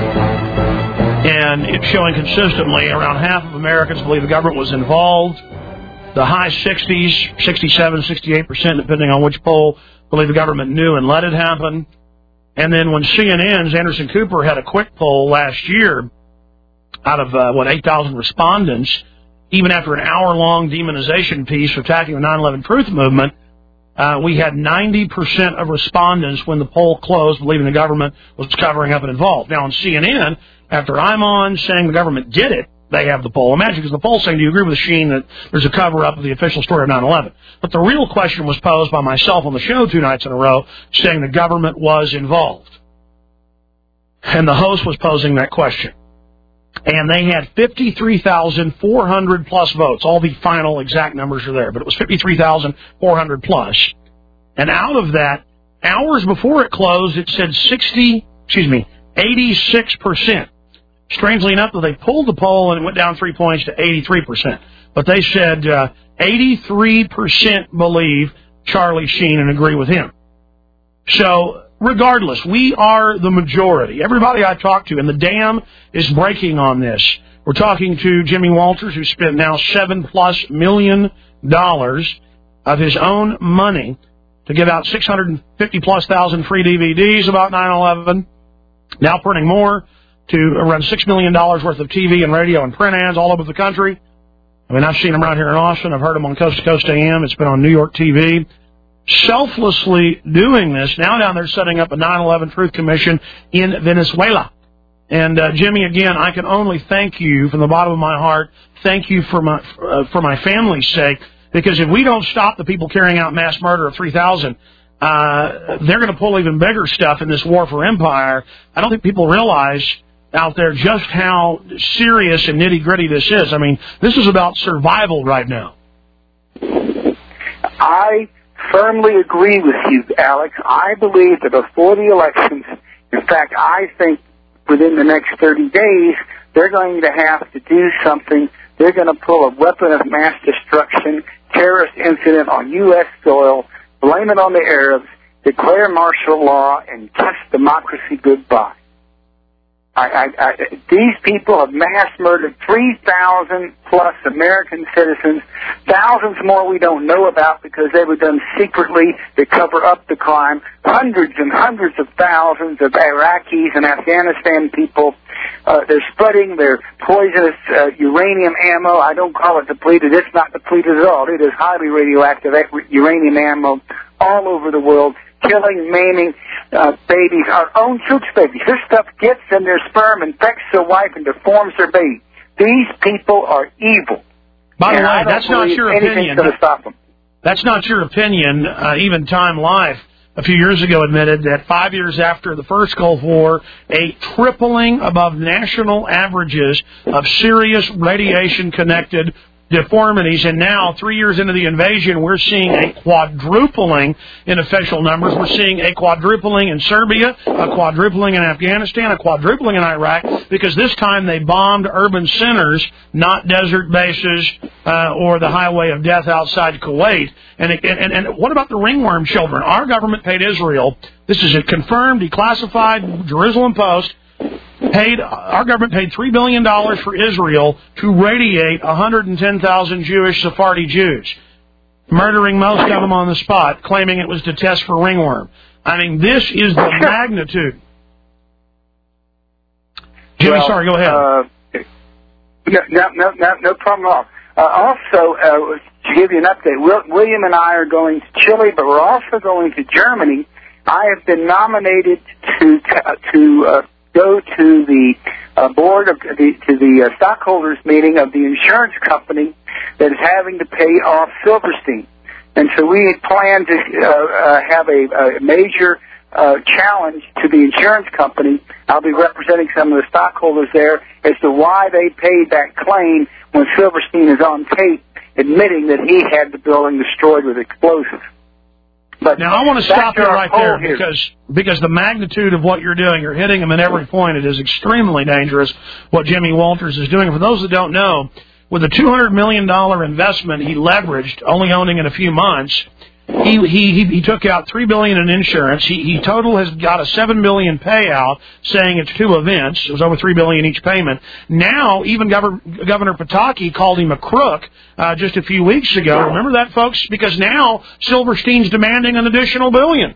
Speaker 2: And it's showing consistently around half of Americans believe the government was involved. The high sixties, sixty-seven, sixty-eight percent, depending on which poll, believe the government knew and let it happen. And then when C N N's Anderson Cooper had a quick poll last year out of, uh, what, eight thousand respondents, even after an hour-long demonization piece attacking the nine eleven Truth Movement, uh, we had ninety percent of respondents when the poll closed believing the government was covering up and involved. Now, on C N N, after I'm on saying the government did it, they have the poll. Imagine, because the poll saying, do you agree with Sheen that there's a cover-up of the official story of nine eleven? But the real question was posed by myself on the show two nights in a row, saying the government was involved. And the host was posing that question. And they had fifty-three thousand four hundred plus votes. All the final exact numbers are there, but it was fifty-three thousand four hundred plus. And out of that, hours before it closed, it said sixty, excuse me, eighty-six percent. Strangely enough, they pulled the poll and it went down three points to eighty-three percent. But they said uh, eighty-three percent believe Charlie Sheen and agree with him. So, regardless, we are the majority. Everybody I talk to, and the dam is breaking on this. We're talking to Jimmy Walters, who spent now seven plus million dollars of his own money to give out six hundred fifty plus thousand free D V Ds about nine eleven, now printing more to around six million dollars worth of T V and radio and print ads all over the country. I mean, I've seen him right here in Austin. I've heard him on Coast to Coast A M. It's been on New York T V. Selflessly doing this. Now down there setting up a nine eleven Truth Commission in Venezuela. And, uh, Jimmy, again, I can only thank you from the bottom of my heart. Thank you for my, uh, for my family's sake. Because if we don't stop the people carrying out mass murder of three thousand, uh, they're going to pull even bigger stuff in this war for empire. I don't think people realize out there just how serious and nitty-gritty this is. I mean, this is about survival right now.
Speaker 10: I firmly agree with you, Alex. I believe that before the elections, in fact, I think within the next thirty days, they're going to have to do something. They're going to pull a weapon of mass destruction, terrorist incident on U S soil, blame it on the Arabs, declare martial law, and kiss democracy goodbye. I, I, I, these people have mass murdered three thousand plus American citizens, thousands more we don't know about because they were done secretly to cover up the crime, hundreds and hundreds of thousands of Iraqis and Afghanistan people. Uh, they're spreading their poisonous uh, uranium ammo. I don't call it depleted. It's not depleted at all. It is highly radioactive uranium ammo all over the world, killing, maiming uh, babies, our own troops' babies. This stuff gets in their sperm, infects their wife, and deforms their baby. These people are evil.
Speaker 2: By the
Speaker 10: and
Speaker 2: way, that's not your opinion.
Speaker 10: Going to stop them.
Speaker 2: That's not your opinion. Uh, even Time Life a few years ago admitted that five years after the first Gulf War, a tripling above national averages of serious radiation-connected deformities, and now, three years into the invasion, we're seeing a quadrupling in official numbers. We're seeing a quadrupling in Serbia, a quadrupling in Afghanistan, a quadrupling in Iraq, because this time they bombed urban centers, not desert bases uh, or the highway of death outside Kuwait. And, it, and, and what about the ringworm children? Our government paid Israel, this is a confirmed, declassified Jerusalem Post, Paid our government paid three billion dollars for Israel to radiate one hundred ten thousand Jewish Sephardi Jews, murdering most of them on the spot, claiming it was to test for ringworm. I mean, this is the magnitude. Jimmy,
Speaker 10: well,
Speaker 2: sorry, go ahead.
Speaker 10: Uh, no, no, no, no problem at all. Uh, also, uh, to give you an update, Will, William and I are going to Chile, but we're also going to Germany. I have been nominated to to. Uh, go to the uh, board of the, to the uh, stockholders meeting of the insurance company that is having to pay off Silverstein. And so we plan to uh, uh, have a, a major uh, challenge to the insurance company. I'll be representing some of the stockholders there as to why they paid that claim when Silverstein is on tape admitting that he had the building destroyed with explosives. But
Speaker 2: now, I want to stop you right there
Speaker 10: here.
Speaker 2: because because the magnitude of what you're doing, you're hitting them in every point. It is extremely dangerous what Jimmy Walters is doing. For those that don't know, with a two hundred million dollars investment he leveraged, only owning in a few months, he he he took out three billion dollars in insurance. He he total has got a seven billion dollars payout, saying it's two events. It was over three billion dollars each payment. Now, even Governor, Governor Pataki called him a crook uh, just a few weeks ago. Remember that, folks? Because now Silverstein's demanding an additional billion.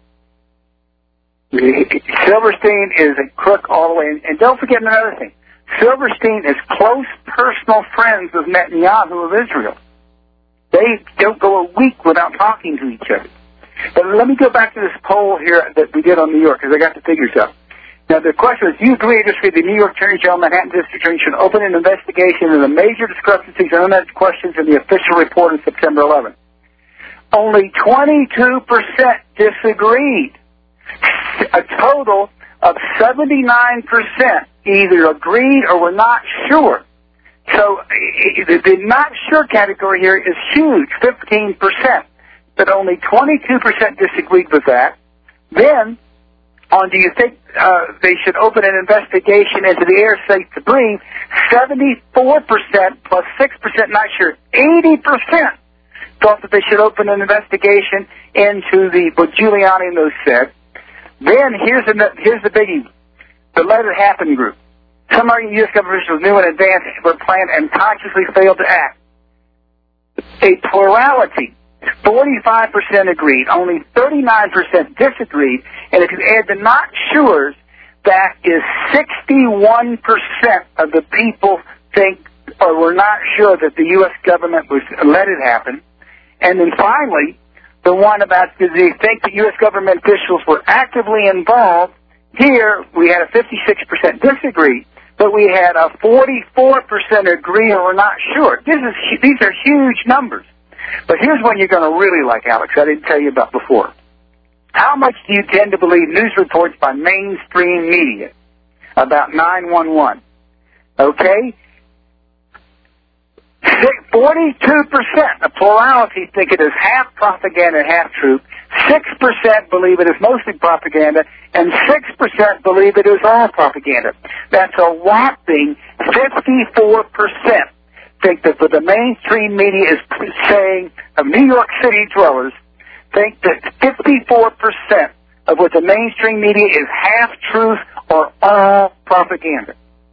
Speaker 10: Silverstein is a crook all the way. And, and don't forget another thing. Silverstein is close personal friends with Netanyahu of Israel. They don't go a week without talking to each other. But let me go back to this poll here that we did on New York, because I got the figures up. Now, the question is, do you agree or disagree the New York Attorney General, Manhattan District Attorney should open an investigation into the major discrepancies and unanswered questions in the official report on September eleventh? Only twenty-two percent disagreed. A total of seventy-nine percent either agreed or were not sure. So the not sure category here is huge, fifteen percent. But only twenty-two percent disagreed with that. Then, on do you think uh, they should open an investigation into the air safe to breathe, seventy-four percent plus six percent not sure, eighty percent thought that they should open an investigation into the, what Giuliani and those said. Then, here's the, here's the biggie, the Let It Happen group. Some U S government officials knew in advance were planned and consciously failed to act. a plurality. forty-five percent agreed, only thirty-nine percent disagreed, and if you add the not sure's, that is sixty-one percent of the people think or were not sure that the U S government was let it happen. And then finally, the one about did they think the U S government officials were actively involved, here we had a fifty-six percent disagree, but we had a forty-four percent agree or were not sure. This is, these are huge numbers. But here's one you're going to really like, Alex, I didn't tell you about before. How much do you tend to believe news reports by mainstream media about nine one one? Okay? forty-two percent, a plurality, think it is half propaganda and half truth. six percent believe it is mostly propaganda, and six percent believe it is all propaganda. That's a whopping fifty-four percent think that what the mainstream media is saying of New York City dwellers think that fifty-four percent of what the mainstream media is half truth or all propaganda.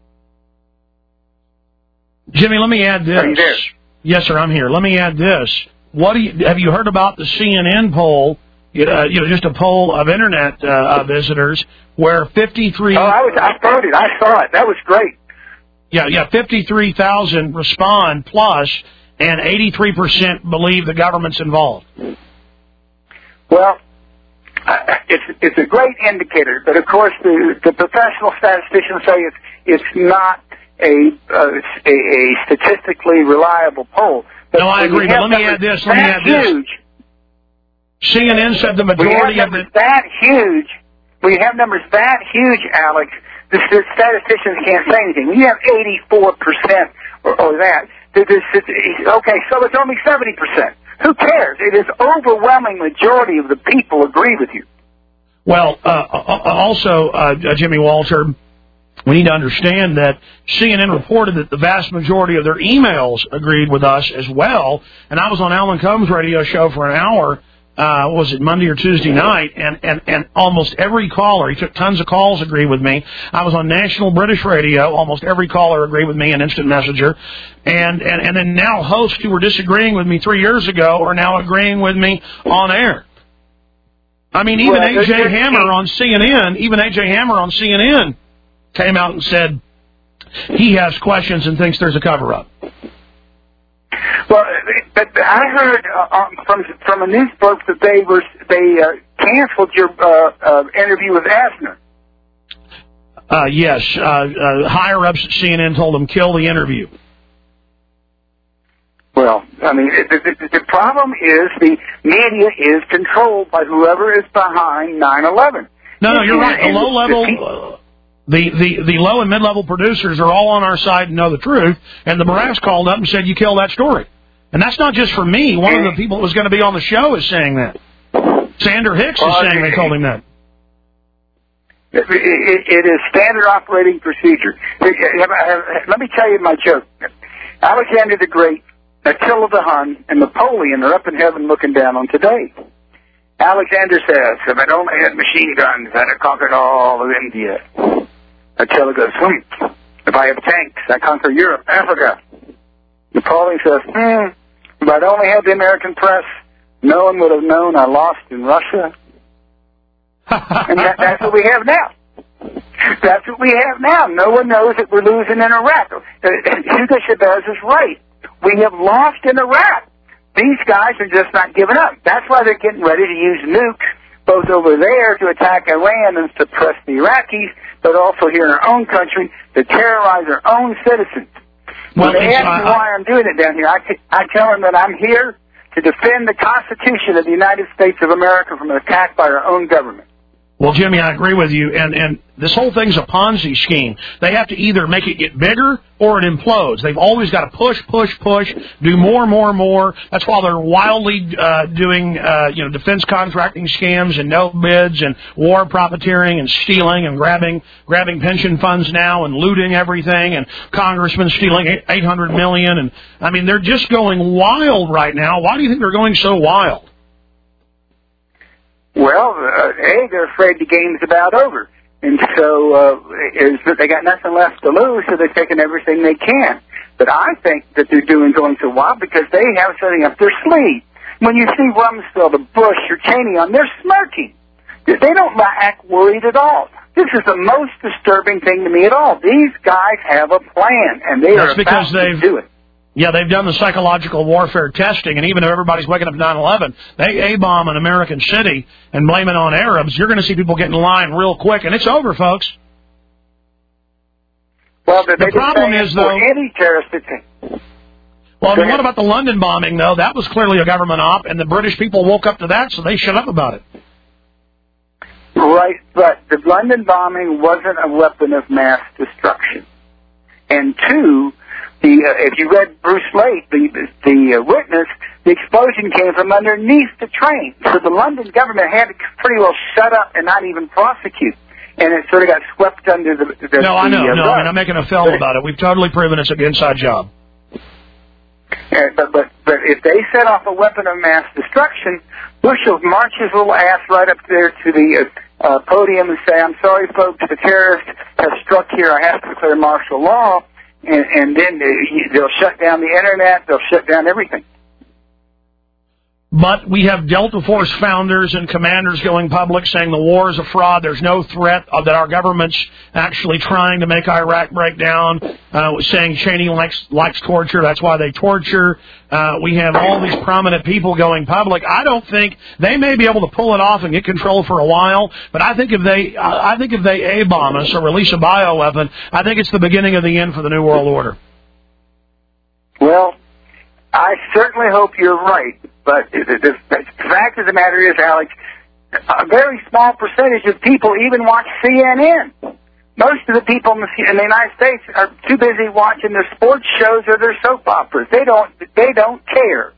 Speaker 2: Jimmy, let me add this.
Speaker 10: Are you there?
Speaker 2: Yes, sir, I'm here. Let me add this. What do you, have you heard about the C N N poll? Uh, you know, just a poll of internet uh, uh, visitors where fifty-three.
Speaker 10: Oh, I was. I voted. I saw it. That was great.
Speaker 2: Yeah, yeah, fifty-three thousand respond plus, and eighty-three percent believe the government's involved.
Speaker 10: Well, uh, it's it's a great indicator, but of course the the professional statisticians say it's it's not a uh, a, a statistically reliable poll. But
Speaker 2: no, I agree. But let me add this. Let me add this.
Speaker 10: Huge,
Speaker 2: C N N said the majority of
Speaker 10: it. That huge. We have numbers that huge, Alex. The statisticians can't say anything. When you have eighty-four percent or, or that, this, okay, so it's only seventy percent. Who cares? It is overwhelming majority of the people agree with you.
Speaker 2: Well, uh, also, uh, Jimmy Walter, we need to understand that C N N reported that the vast majority of their emails agreed with us as well. And I was on Alan Combs' radio show for an hour. Uh, was it Monday or Tuesday night? And, and, and almost every caller, he took tons of calls, agreed with me. I was on National British Radio. Almost every caller agreed with me in Instant Messenger. And, and, and then now hosts who were disagreeing with me three years ago are now agreeing with me on air. I mean, even
Speaker 10: well,
Speaker 2: A J Hammer on C N N, even A J Hammer on C N N came out and said he has questions and thinks there's a cover-up.
Speaker 10: Well, but I heard uh, from from a news folks that they were they uh, canceled your uh, uh, interview with Asner.
Speaker 2: Uh, yes, uh, uh, higher ups at C N N told them kill the interview.
Speaker 10: Well, I mean, the, the, the problem is the media is controlled by whoever is behind nine eleven.
Speaker 2: No, no, you're right. The low level. Uh, The, the, the low and mid-level producers are all on our side and know the truth, and the brass called up and said, you kill that story. And that's not just for me. One of the people that was going to be on the show is saying that. Sander Hicks is saying they told him that.
Speaker 10: It, it, it is standard operating procedure. Let me tell you my joke. Alexander the Great, Attila the Hun, and Napoleon are up in heaven looking down on today. Alexander says, if I'd only had machine guns, I'd have conquered all of India. Attila goes, hmm, if I have tanks, I conquer Europe, Africa. Napoleon says, hmm, if I'd only had the American press, no one would have known I lost in Russia. And that, that's what we have now. That's what we have now. No one knows that we're losing in Iraq. Hugo Chavez is right. We have lost in Iraq. These guys are just not giving up. That's why they're getting ready to use nukes, both over there to attack Iran and suppress the Iraqis, but also here in our own country to terrorize our own citizens. Well, when they ask me why I'm doing it down here, I, t- I tell them that I'm here to defend the Constitution of the United States of America from an attack by our own government.
Speaker 2: Well, Jimmy, I agree with you, and, and this whole thing's a Ponzi scheme. They have to either make it get bigger or it implodes. They've always got to push, push, push, do more, more, more. That's why they're wildly uh, doing, uh, you know, defense contracting scams and no bids and war profiteering and stealing and grabbing, grabbing pension funds now and looting everything and congressmen stealing eight hundred million dollars. And I mean, they're just going wild right now. Why do you think they're going so wild?
Speaker 10: Well, uh, A, they're afraid the game's about over. And so uh, is that they got nothing left to lose, so they're taking everything they can. But I think that they're doing going so well because they have something up their sleeve. When you see Rumsfeld or Bush or Cheney on, they're smirking. They don't act worried at all. This is the most disturbing thing to me at all. These guys have a plan, and they
Speaker 2: That's
Speaker 10: are
Speaker 2: because
Speaker 10: about
Speaker 2: they've,
Speaker 10: to do it.
Speaker 2: Yeah, they've done the psychological warfare testing, and even if everybody's waking up nine eleven, they A-bomb an American city and blame it on Arabs, you're going to see people get in line real quick, and it's over, folks.
Speaker 10: Well, the
Speaker 2: problem is, though...
Speaker 10: any terrorist thing.
Speaker 2: Well, I mean, what about the London bombing, though? That was clearly a government op, and the British people woke up to that, so they shut up about it.
Speaker 10: Right, but the London bombing wasn't a weapon of mass destruction. And two, the uh, if you read Bruce Late, the the uh, witness, the explosion came from underneath the train. So the London government had to pretty well shut up and not even prosecute. And it sort of got swept under the... the
Speaker 2: no, I know,
Speaker 10: the, uh,
Speaker 2: no, I mean, I'm making a film about it. We've totally proven it's an inside job.
Speaker 10: Uh, but, but, but if they set off a weapon of mass destruction, Bush will march his little ass right up there to the uh, uh, podium and say, I'm sorry, folks, the terrorists have struck here. I have to declare martial law. And, and then they'll shut down the Internet. They'll shut down everything.
Speaker 2: But we have Delta Force founders and commanders going public saying the war is a fraud. There's no threat of that our government's actually trying to make Iraq break down, uh, saying Cheney likes, likes torture. That's why they torture. Uh, we have all these prominent people going public. I don't think they may be able to pull it off and get control for a while, but I think if they, uh, I think if they A-bomb us or release a bioweapon, I think it's the beginning of the end for the New World Order.
Speaker 10: Well, I certainly hope you're right. But the, the, the fact of the matter is, Alex, a very small percentage of people even watch C N N. Most of the people in the, in the United States are too busy watching their sports shows or their soap operas. They don't. They don't care.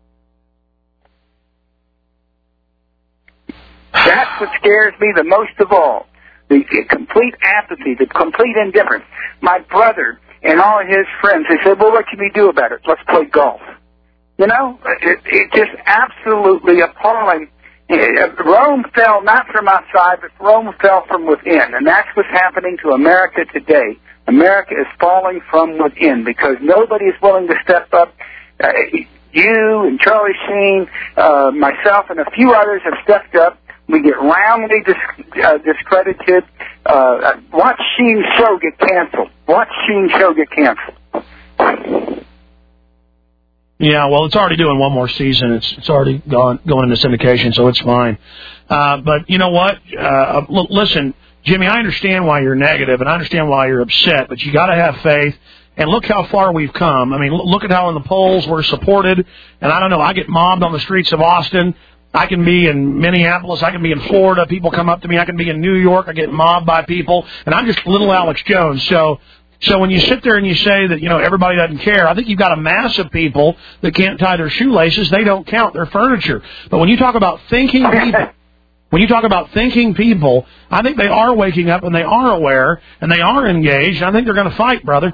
Speaker 10: That's what scares me the most of all: the, the complete apathy, the complete indifference. My brother and all of his friends, they said, "Well, what can we do about it? Let's play golf." You know, it, it just absolutely appalling. Rome fell not from outside, but Rome fell from within. And that's what's happening to America today. America is falling from within because nobody is willing to step up. Uh, you and Charlie Sheen, uh, myself, and a few others have stepped up. We get roundly dis- uh, discredited. Uh, watch Sheen's show get canceled. Watch Sheen's show get canceled.
Speaker 2: Yeah, well, it's already doing one more season. It's it's already gone going into syndication, so it's fine. Uh, but you know what? Uh, l- listen, Jimmy, I understand why you're negative, and I understand why you're upset, but you got to have faith. And look how far we've come. I mean, look at how in the polls we're supported. And I don't know, I get mobbed on the streets of Austin. I can be in Minneapolis. I can be in Florida. People come up to me. I can be in New York. I get mobbed by people. And I'm just little Alex Jones. So... So when you sit there and you say that, you know, everybody doesn't care, I think you've got a mass of people that can't tie their shoelaces. They don't count. They're furniture. But when you talk about thinking people, when you talk about thinking people, I think they are waking up and they are aware and they are engaged. I think they're going to fight, brother.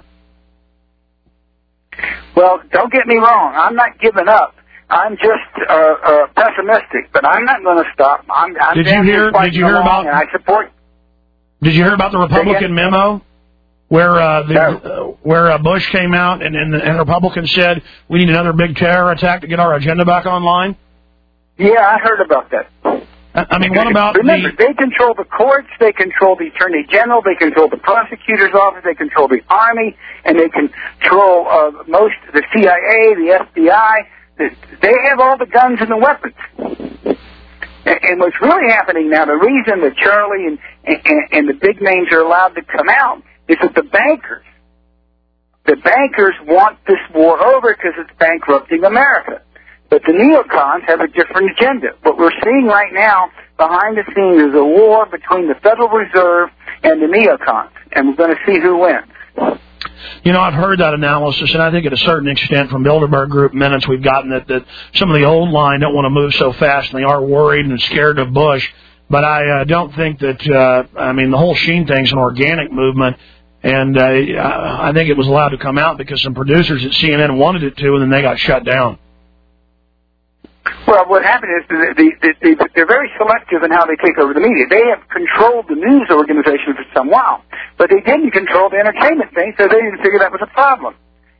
Speaker 10: Well, don't get me wrong. I'm not giving up. I'm just uh, uh, pessimistic, but I'm not going to stop. I'm, I'm
Speaker 2: did you hear? Did you hear about?
Speaker 10: And I support.
Speaker 2: Did you hear about the Republican memo? Where uh, the, uh, where uh, Bush came out and, and, the, and Republicans said we need another big terror attack to get our agenda back online?
Speaker 10: Yeah, I heard about that.
Speaker 2: I, I mean, what about
Speaker 10: Remember,
Speaker 2: the...
Speaker 10: they control the courts, they control the Attorney General, they control the prosecutor's office, they control the Army, and they control uh, most the C I A, the F B I. They have all the guns and the weapons. And, and what's really happening now, the reason that Charlie and, and, and the big names are allowed to come out is that the bankers, the bankers want this war over because it's bankrupting America. But the neocons have a different agenda. What we're seeing right now behind the scenes is a war between the Federal Reserve and the neocons, and we're going to see who wins.
Speaker 2: You know, I've heard that analysis, and I think at a certain extent from Bilderberg Group minutes we've gotten that, that some of the old line don't want to move so fast, and they are worried and scared of Bush. But I uh, don't think that, uh, I mean, the whole Sheen thing's an organic movement, and uh, I think it was allowed to come out because some producers at C N N wanted it to, and then they got shut down.
Speaker 10: Well, what happened is the, the, the, the, they're very selective in how they take over the media. They have controlled the news organization for some while, but they didn't control the entertainment thing, so they didn't figure that was a problem.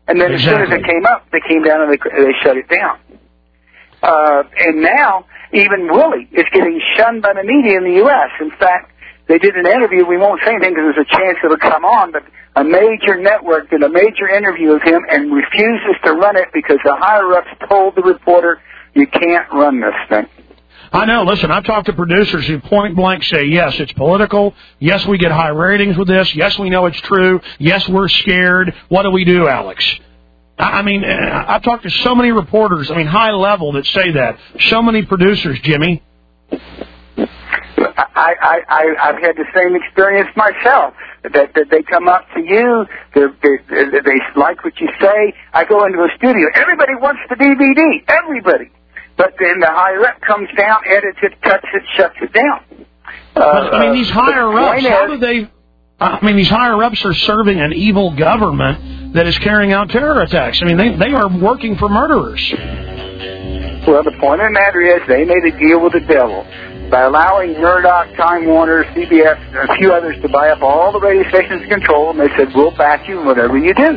Speaker 10: And then
Speaker 2: exactly.
Speaker 10: as soon as it came up, they came down and they, they shut it down. Uh, and now, even Willie is getting shunned by the media in the U S In fact, they did an interview. We won't say anything because there's a chance it'll come on, but a major network did a major interview of him and refuses to run it because the higher-ups told the reporter, you can't run this thing.
Speaker 2: I know. Listen, I've talked to producers who point-blank say, yes, it's political. Yes, we get high ratings with this. Yes, we know it's true. Yes, we're scared. What do we do, Alex? I mean, I've talked to so many reporters, I mean, high level, that say that. So many producers, Jimmy.
Speaker 10: I, I, I, I've had the same experience myself. That, that they come up to you, they, they, they like what you say. I go into a studio. Everybody wants the D V D. Everybody. But then the higher up comes down, edits it, cuts it, shuts it down.
Speaker 2: Uh, but, I mean, these higher ups, how do they... I mean, these higher-ups are serving an evil government that is carrying out terror attacks. I mean, they they are working for murderers.
Speaker 10: Well, the point of the matter is they made a deal with the devil by allowing Murdoch, Time Warner, C B S, and a few others to buy up all the radio stations in control, and they said, we'll back you in whatever you do.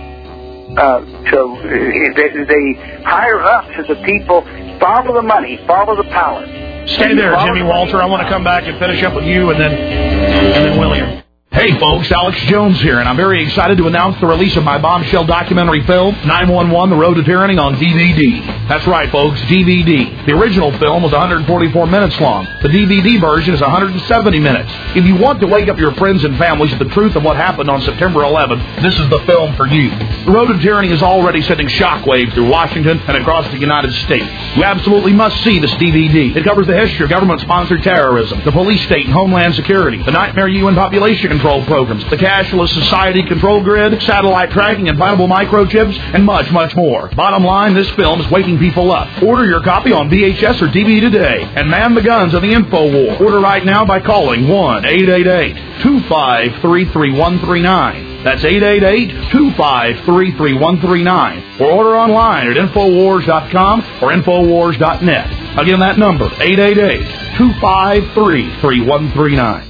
Speaker 10: Uh, so they, they higher-ups are the people, follow the money, follow the power.
Speaker 2: Stay there, Jimmy Walter. I want to come back and finish up with you and then, and then William.
Speaker 13: Hey folks, Alex Jones here, and I'm very excited to announce the release of my bombshell documentary film, nine one one, The Road to Tyranny, on D V D. That's right folks, D V D. The original film was one hundred forty-four minutes long. The D V D version is one hundred seventy minutes. If you want to wake up your friends and families with the truth of what happened on September eleventh, this is the film for you. The Road to Tyranny is already sending shockwaves through Washington and across the United States. You absolutely must see this D V D. It covers the history of government-sponsored terrorism, the police state and homeland security, the nightmare U N population control programs, the cashless society control grid, satellite tracking, implantable microchips, and much, much more. Bottom line, this film is waking people up. Order your copy on V H S or D V D today and man the guns of the info war. Order right now by calling one eight eight eight, two five three, three one three nine. That's eight eight eight, two five three, three one three nine. Or order online at infowars dot com or infowars dot net. Again, that number, eight eight eight, two five three, three one three nine.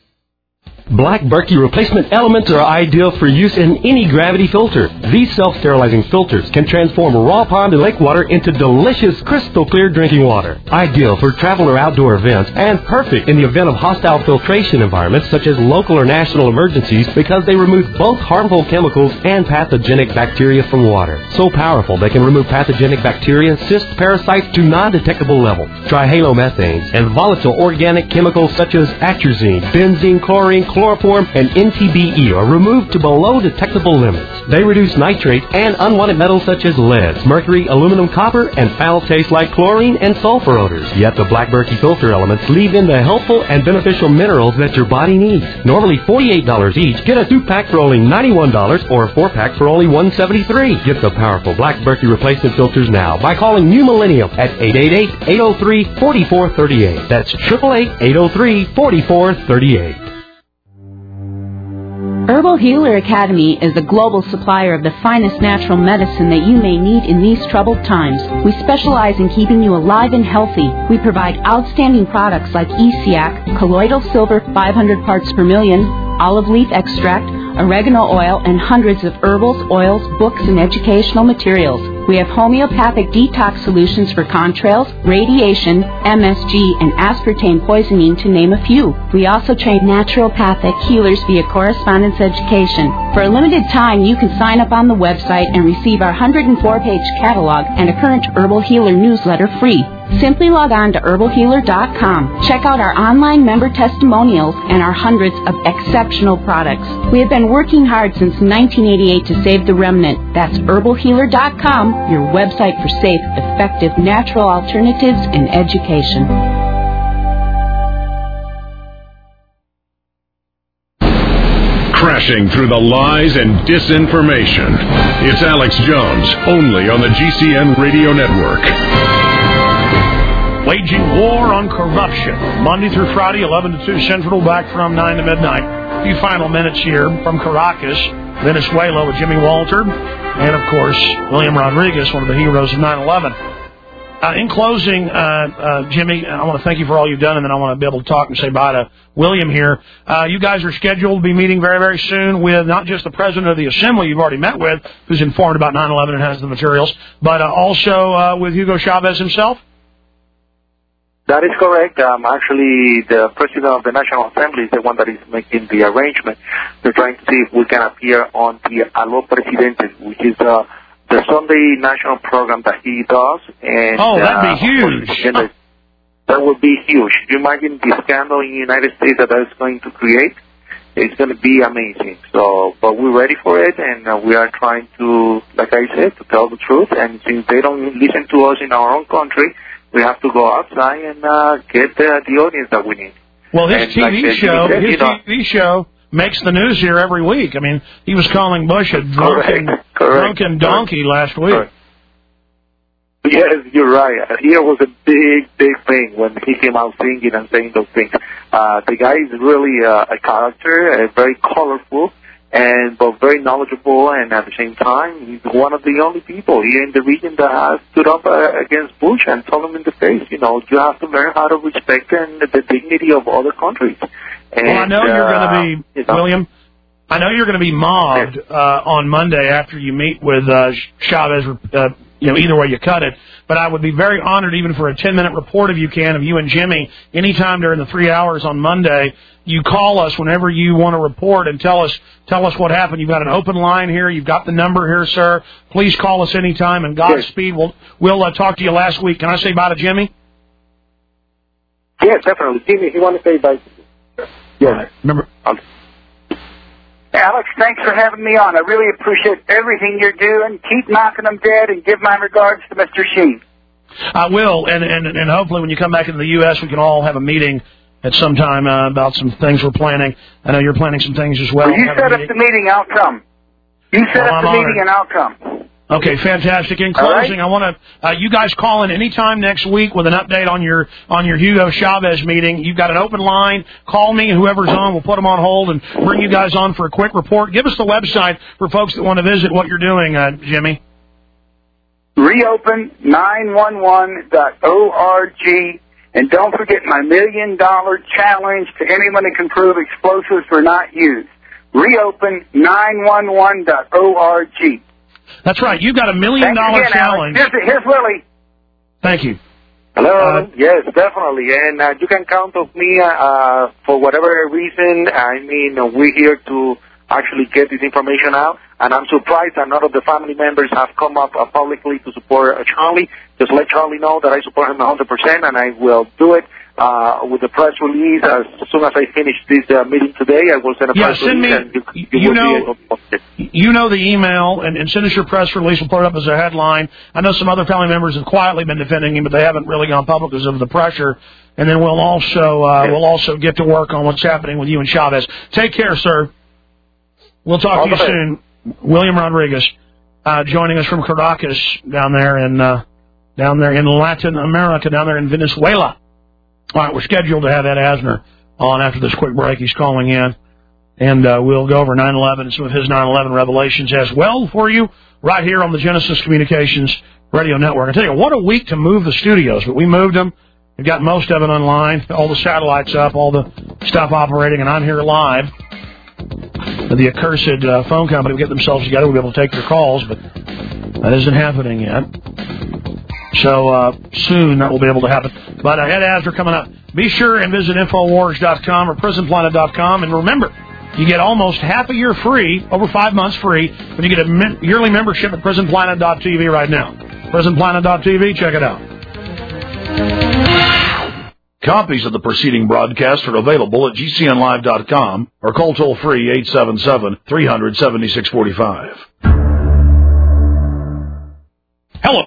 Speaker 3: Black Berkey replacement elements are ideal for use in any gravity filter. These self-sterilizing filters can transform raw pond and lake water into delicious, crystal clear drinking water. Ideal for travel or outdoor events, and perfect in the event of hostile filtration environments such as local or national emergencies because they remove both harmful chemicals and pathogenic bacteria from water. So powerful they can remove pathogenic bacteria, cysts, parasites to non-detectable levels. Trihalomethanes and volatile organic chemicals such as atrazine, benzene, chlorine, chloroform, and N T B E are removed to below detectable limits. They reduce nitrate and unwanted metals such as lead, mercury, aluminum, copper, and foul taste like chlorine and sulfur odors. Yet the Black Berkey filter elements leave in the helpful and beneficial minerals that your body needs. Normally forty-eight dollars each, get a two-pack for only ninety-one dollars or a four-pack for only one hundred seventy-three dollars. Get the powerful Black Berkey replacement filters now by calling New Millennium at eight eight eight, eight oh three, four four three eight. That's eight eight eight, eight oh three, four four three eight.
Speaker 8: Herbal Healer Academy is a global supplier of the finest natural medicine that you may need in these troubled times. We specialize in keeping you alive and healthy. We provide outstanding products like E C A C, colloidal silver five hundred parts per million, olive leaf extract, oregano oil, and hundreds of herbals, oils, books, and educational materials. We have homeopathic detox solutions for contrails, radiation, M S G, and aspartame poisoning, to name a few. We also train naturopathic healers via correspondence education. For a limited time, you can sign up on the website and receive our one hundred four page catalog and a current Herbal Healer newsletter free. Simply log on to herbal healer dot com. Check out our online member testimonials and our hundreds of exceptional products. We have been working hard since nineteen eighty-eight to save the remnant. That's herbal healer dot com, your website for safe, effective, natural alternatives and education.
Speaker 1: Crashing through the lies and disinformation. It's Alex Jones, only on the G C N Radio Network.
Speaker 2: Waging war on corruption. Monday through Friday, eleven to two Central, back from nine to midnight. A few final minutes here from Caracas, Venezuela, with Jimmy Walter. And, of course, William Rodriguez, one of the heroes of nine eleven. Uh, in closing, uh, uh, Jimmy, I want to thank you for all you've done, and then I want to be able to talk and say bye to William here. Uh, you guys are scheduled to be meeting very, very soon with not just the president of the Assembly you've already met with, who's informed about nine eleven and has the materials, but uh, also uh, with Hugo Chavez himself?
Speaker 5: That is correct. Um, actually, the president of the National Assembly is the one that is making the arrangement. They're trying to see if we can appear on the Aló Presidente, which is uh, the Sunday national program that he does. And,
Speaker 2: oh, that'd
Speaker 5: uh,
Speaker 2: be huge.
Speaker 5: And that would be huge. You imagine the scandal in the United States that that's going to create? It's going to be amazing. So, but we're ready for it, and uh, we are trying to, like I said, to tell the truth. And since they don't listen to us in our own country, we have to go outside and uh, get the, the audience that we need.
Speaker 2: Well, his
Speaker 5: and
Speaker 2: T V
Speaker 5: like
Speaker 2: show,
Speaker 5: said,
Speaker 2: his
Speaker 5: you know,
Speaker 2: T V show makes the news here every week. I mean, he was calling Bush a drunken,
Speaker 5: correct, correct,
Speaker 2: drunken donkey
Speaker 5: correct.
Speaker 2: last week.
Speaker 5: Correct. Yes, you're right. Here was a big, big thing when he came out singing and saying those things. Uh, the guy is really uh, a character, uh, very colorful, and but very knowledgeable, and at the same time, he's one of the only people here in the region that has stood up uh, against Bush and told him in the face, you know, you have to learn how to respect and the dignity of other countries. And,
Speaker 2: well, I know you're going to be,
Speaker 5: you know,
Speaker 2: William, I know you're going to be mobbed uh, on Monday after you meet with uh, Chavez, uh, you know, either way you cut it. But I would be very honored even for a ten-minute report if you can, of you and Jimmy, anytime during the three hours on Monday. You call us whenever you want to report and tell us tell us what happened. You've got an open line here. You've got the number here, sir. Please call us anytime, and Godspeed. We'll, we'll uh, talk to you last week. Can I say bye to Jimmy?
Speaker 5: Yes, definitely. Jimmy, if you want to say bye.
Speaker 2: Yeah. Right. Remember. I'll
Speaker 10: Alex, thanks for having me on. I really appreciate everything you're doing. Keep knocking them dead, and give my regards to Mister Sheen.
Speaker 2: I will, and, and and hopefully when you come back into the U S, we can all have a meeting at some time uh, about some things we're planning. I know you're planning some things as well.
Speaker 10: Well, you set up the meeting, I'll come. You set
Speaker 2: well,
Speaker 10: up
Speaker 2: I'm
Speaker 10: the
Speaker 2: honored.
Speaker 10: meeting, and I'll come.
Speaker 2: Okay, fantastic. In closing,
Speaker 10: right.
Speaker 2: I want to uh, you guys call in anytime next week with an update on your on your Hugo Chavez meeting. You've got an open line. Call me, and whoever's on, we'll put them on hold and bring you guys on for a quick report. Give us the website for folks that want to visit what you're doing, uh, Jimmy.
Speaker 10: Reopen nine one one dot org, and don't forget my million dollar challenge to anyone that can prove explosives were not used. Reopen nine one one dot org.
Speaker 2: That's right. You've got a million
Speaker 10: Thanks
Speaker 2: dollar
Speaker 10: again,
Speaker 2: challenge.
Speaker 10: Alex. Here's, here's Willie.
Speaker 2: Thank you.
Speaker 5: Hello.
Speaker 2: Uh,
Speaker 5: yes, definitely, and uh, you can count on me uh, for whatever reason. I mean, we're here to actually get this information out, and I'm surprised that none of the family members have come up uh, publicly to support uh, Charlie. Just let Charlie know that I support him one hundred percent, and I will do it uh, with the press release. As soon as I finish this uh, meeting today, I will send a
Speaker 2: yeah,
Speaker 5: press
Speaker 2: send
Speaker 5: release,
Speaker 2: me,
Speaker 5: and you, you,
Speaker 2: you
Speaker 5: will
Speaker 2: know,
Speaker 5: be able to post it.
Speaker 2: You know the email, and, and send us your press release. We'll put it up as a headline. I know some other family members have quietly been defending him, but they haven't really gone public because of the pressure. And then we'll also uh,
Speaker 5: yeah.
Speaker 2: we'll also get to work on what's happening with you and Chavez. Take care, sir. We'll talk
Speaker 5: All
Speaker 2: to you
Speaker 5: the
Speaker 2: soon. William Rodriguez, uh, joining us from Caracas down there in uh, down there in Latin America, down there in Venezuela. All right, we're scheduled to have Ed Asner on after this quick break. He's calling in, and uh, we'll go over nine eleven and some of his nine eleven revelations as well for you right here on the Genesis Communications Radio Network. I tell you, what a week to move the studios, but we moved them. We've got most of it online, all the satellites up, all the stuff operating, and I'm here live. The accursed uh, phone company will get themselves together. We'll be able to take your calls, but that isn't happening yet. So uh, soon that will be able to happen. But uh, Ed Asner coming up. Be sure and visit Infowars dot com or Prison Planet dot com. And remember, you get almost half a year free, over five months free, when you get a me- yearly membership at Prison Planet dot T V right now. Prison Planet dot T V, check it out.
Speaker 13: Copies of the preceding broadcast are available at G C N live dot com or call toll-free eight seven seven, three hundred, seventy-six forty-five.
Speaker 2: Hello.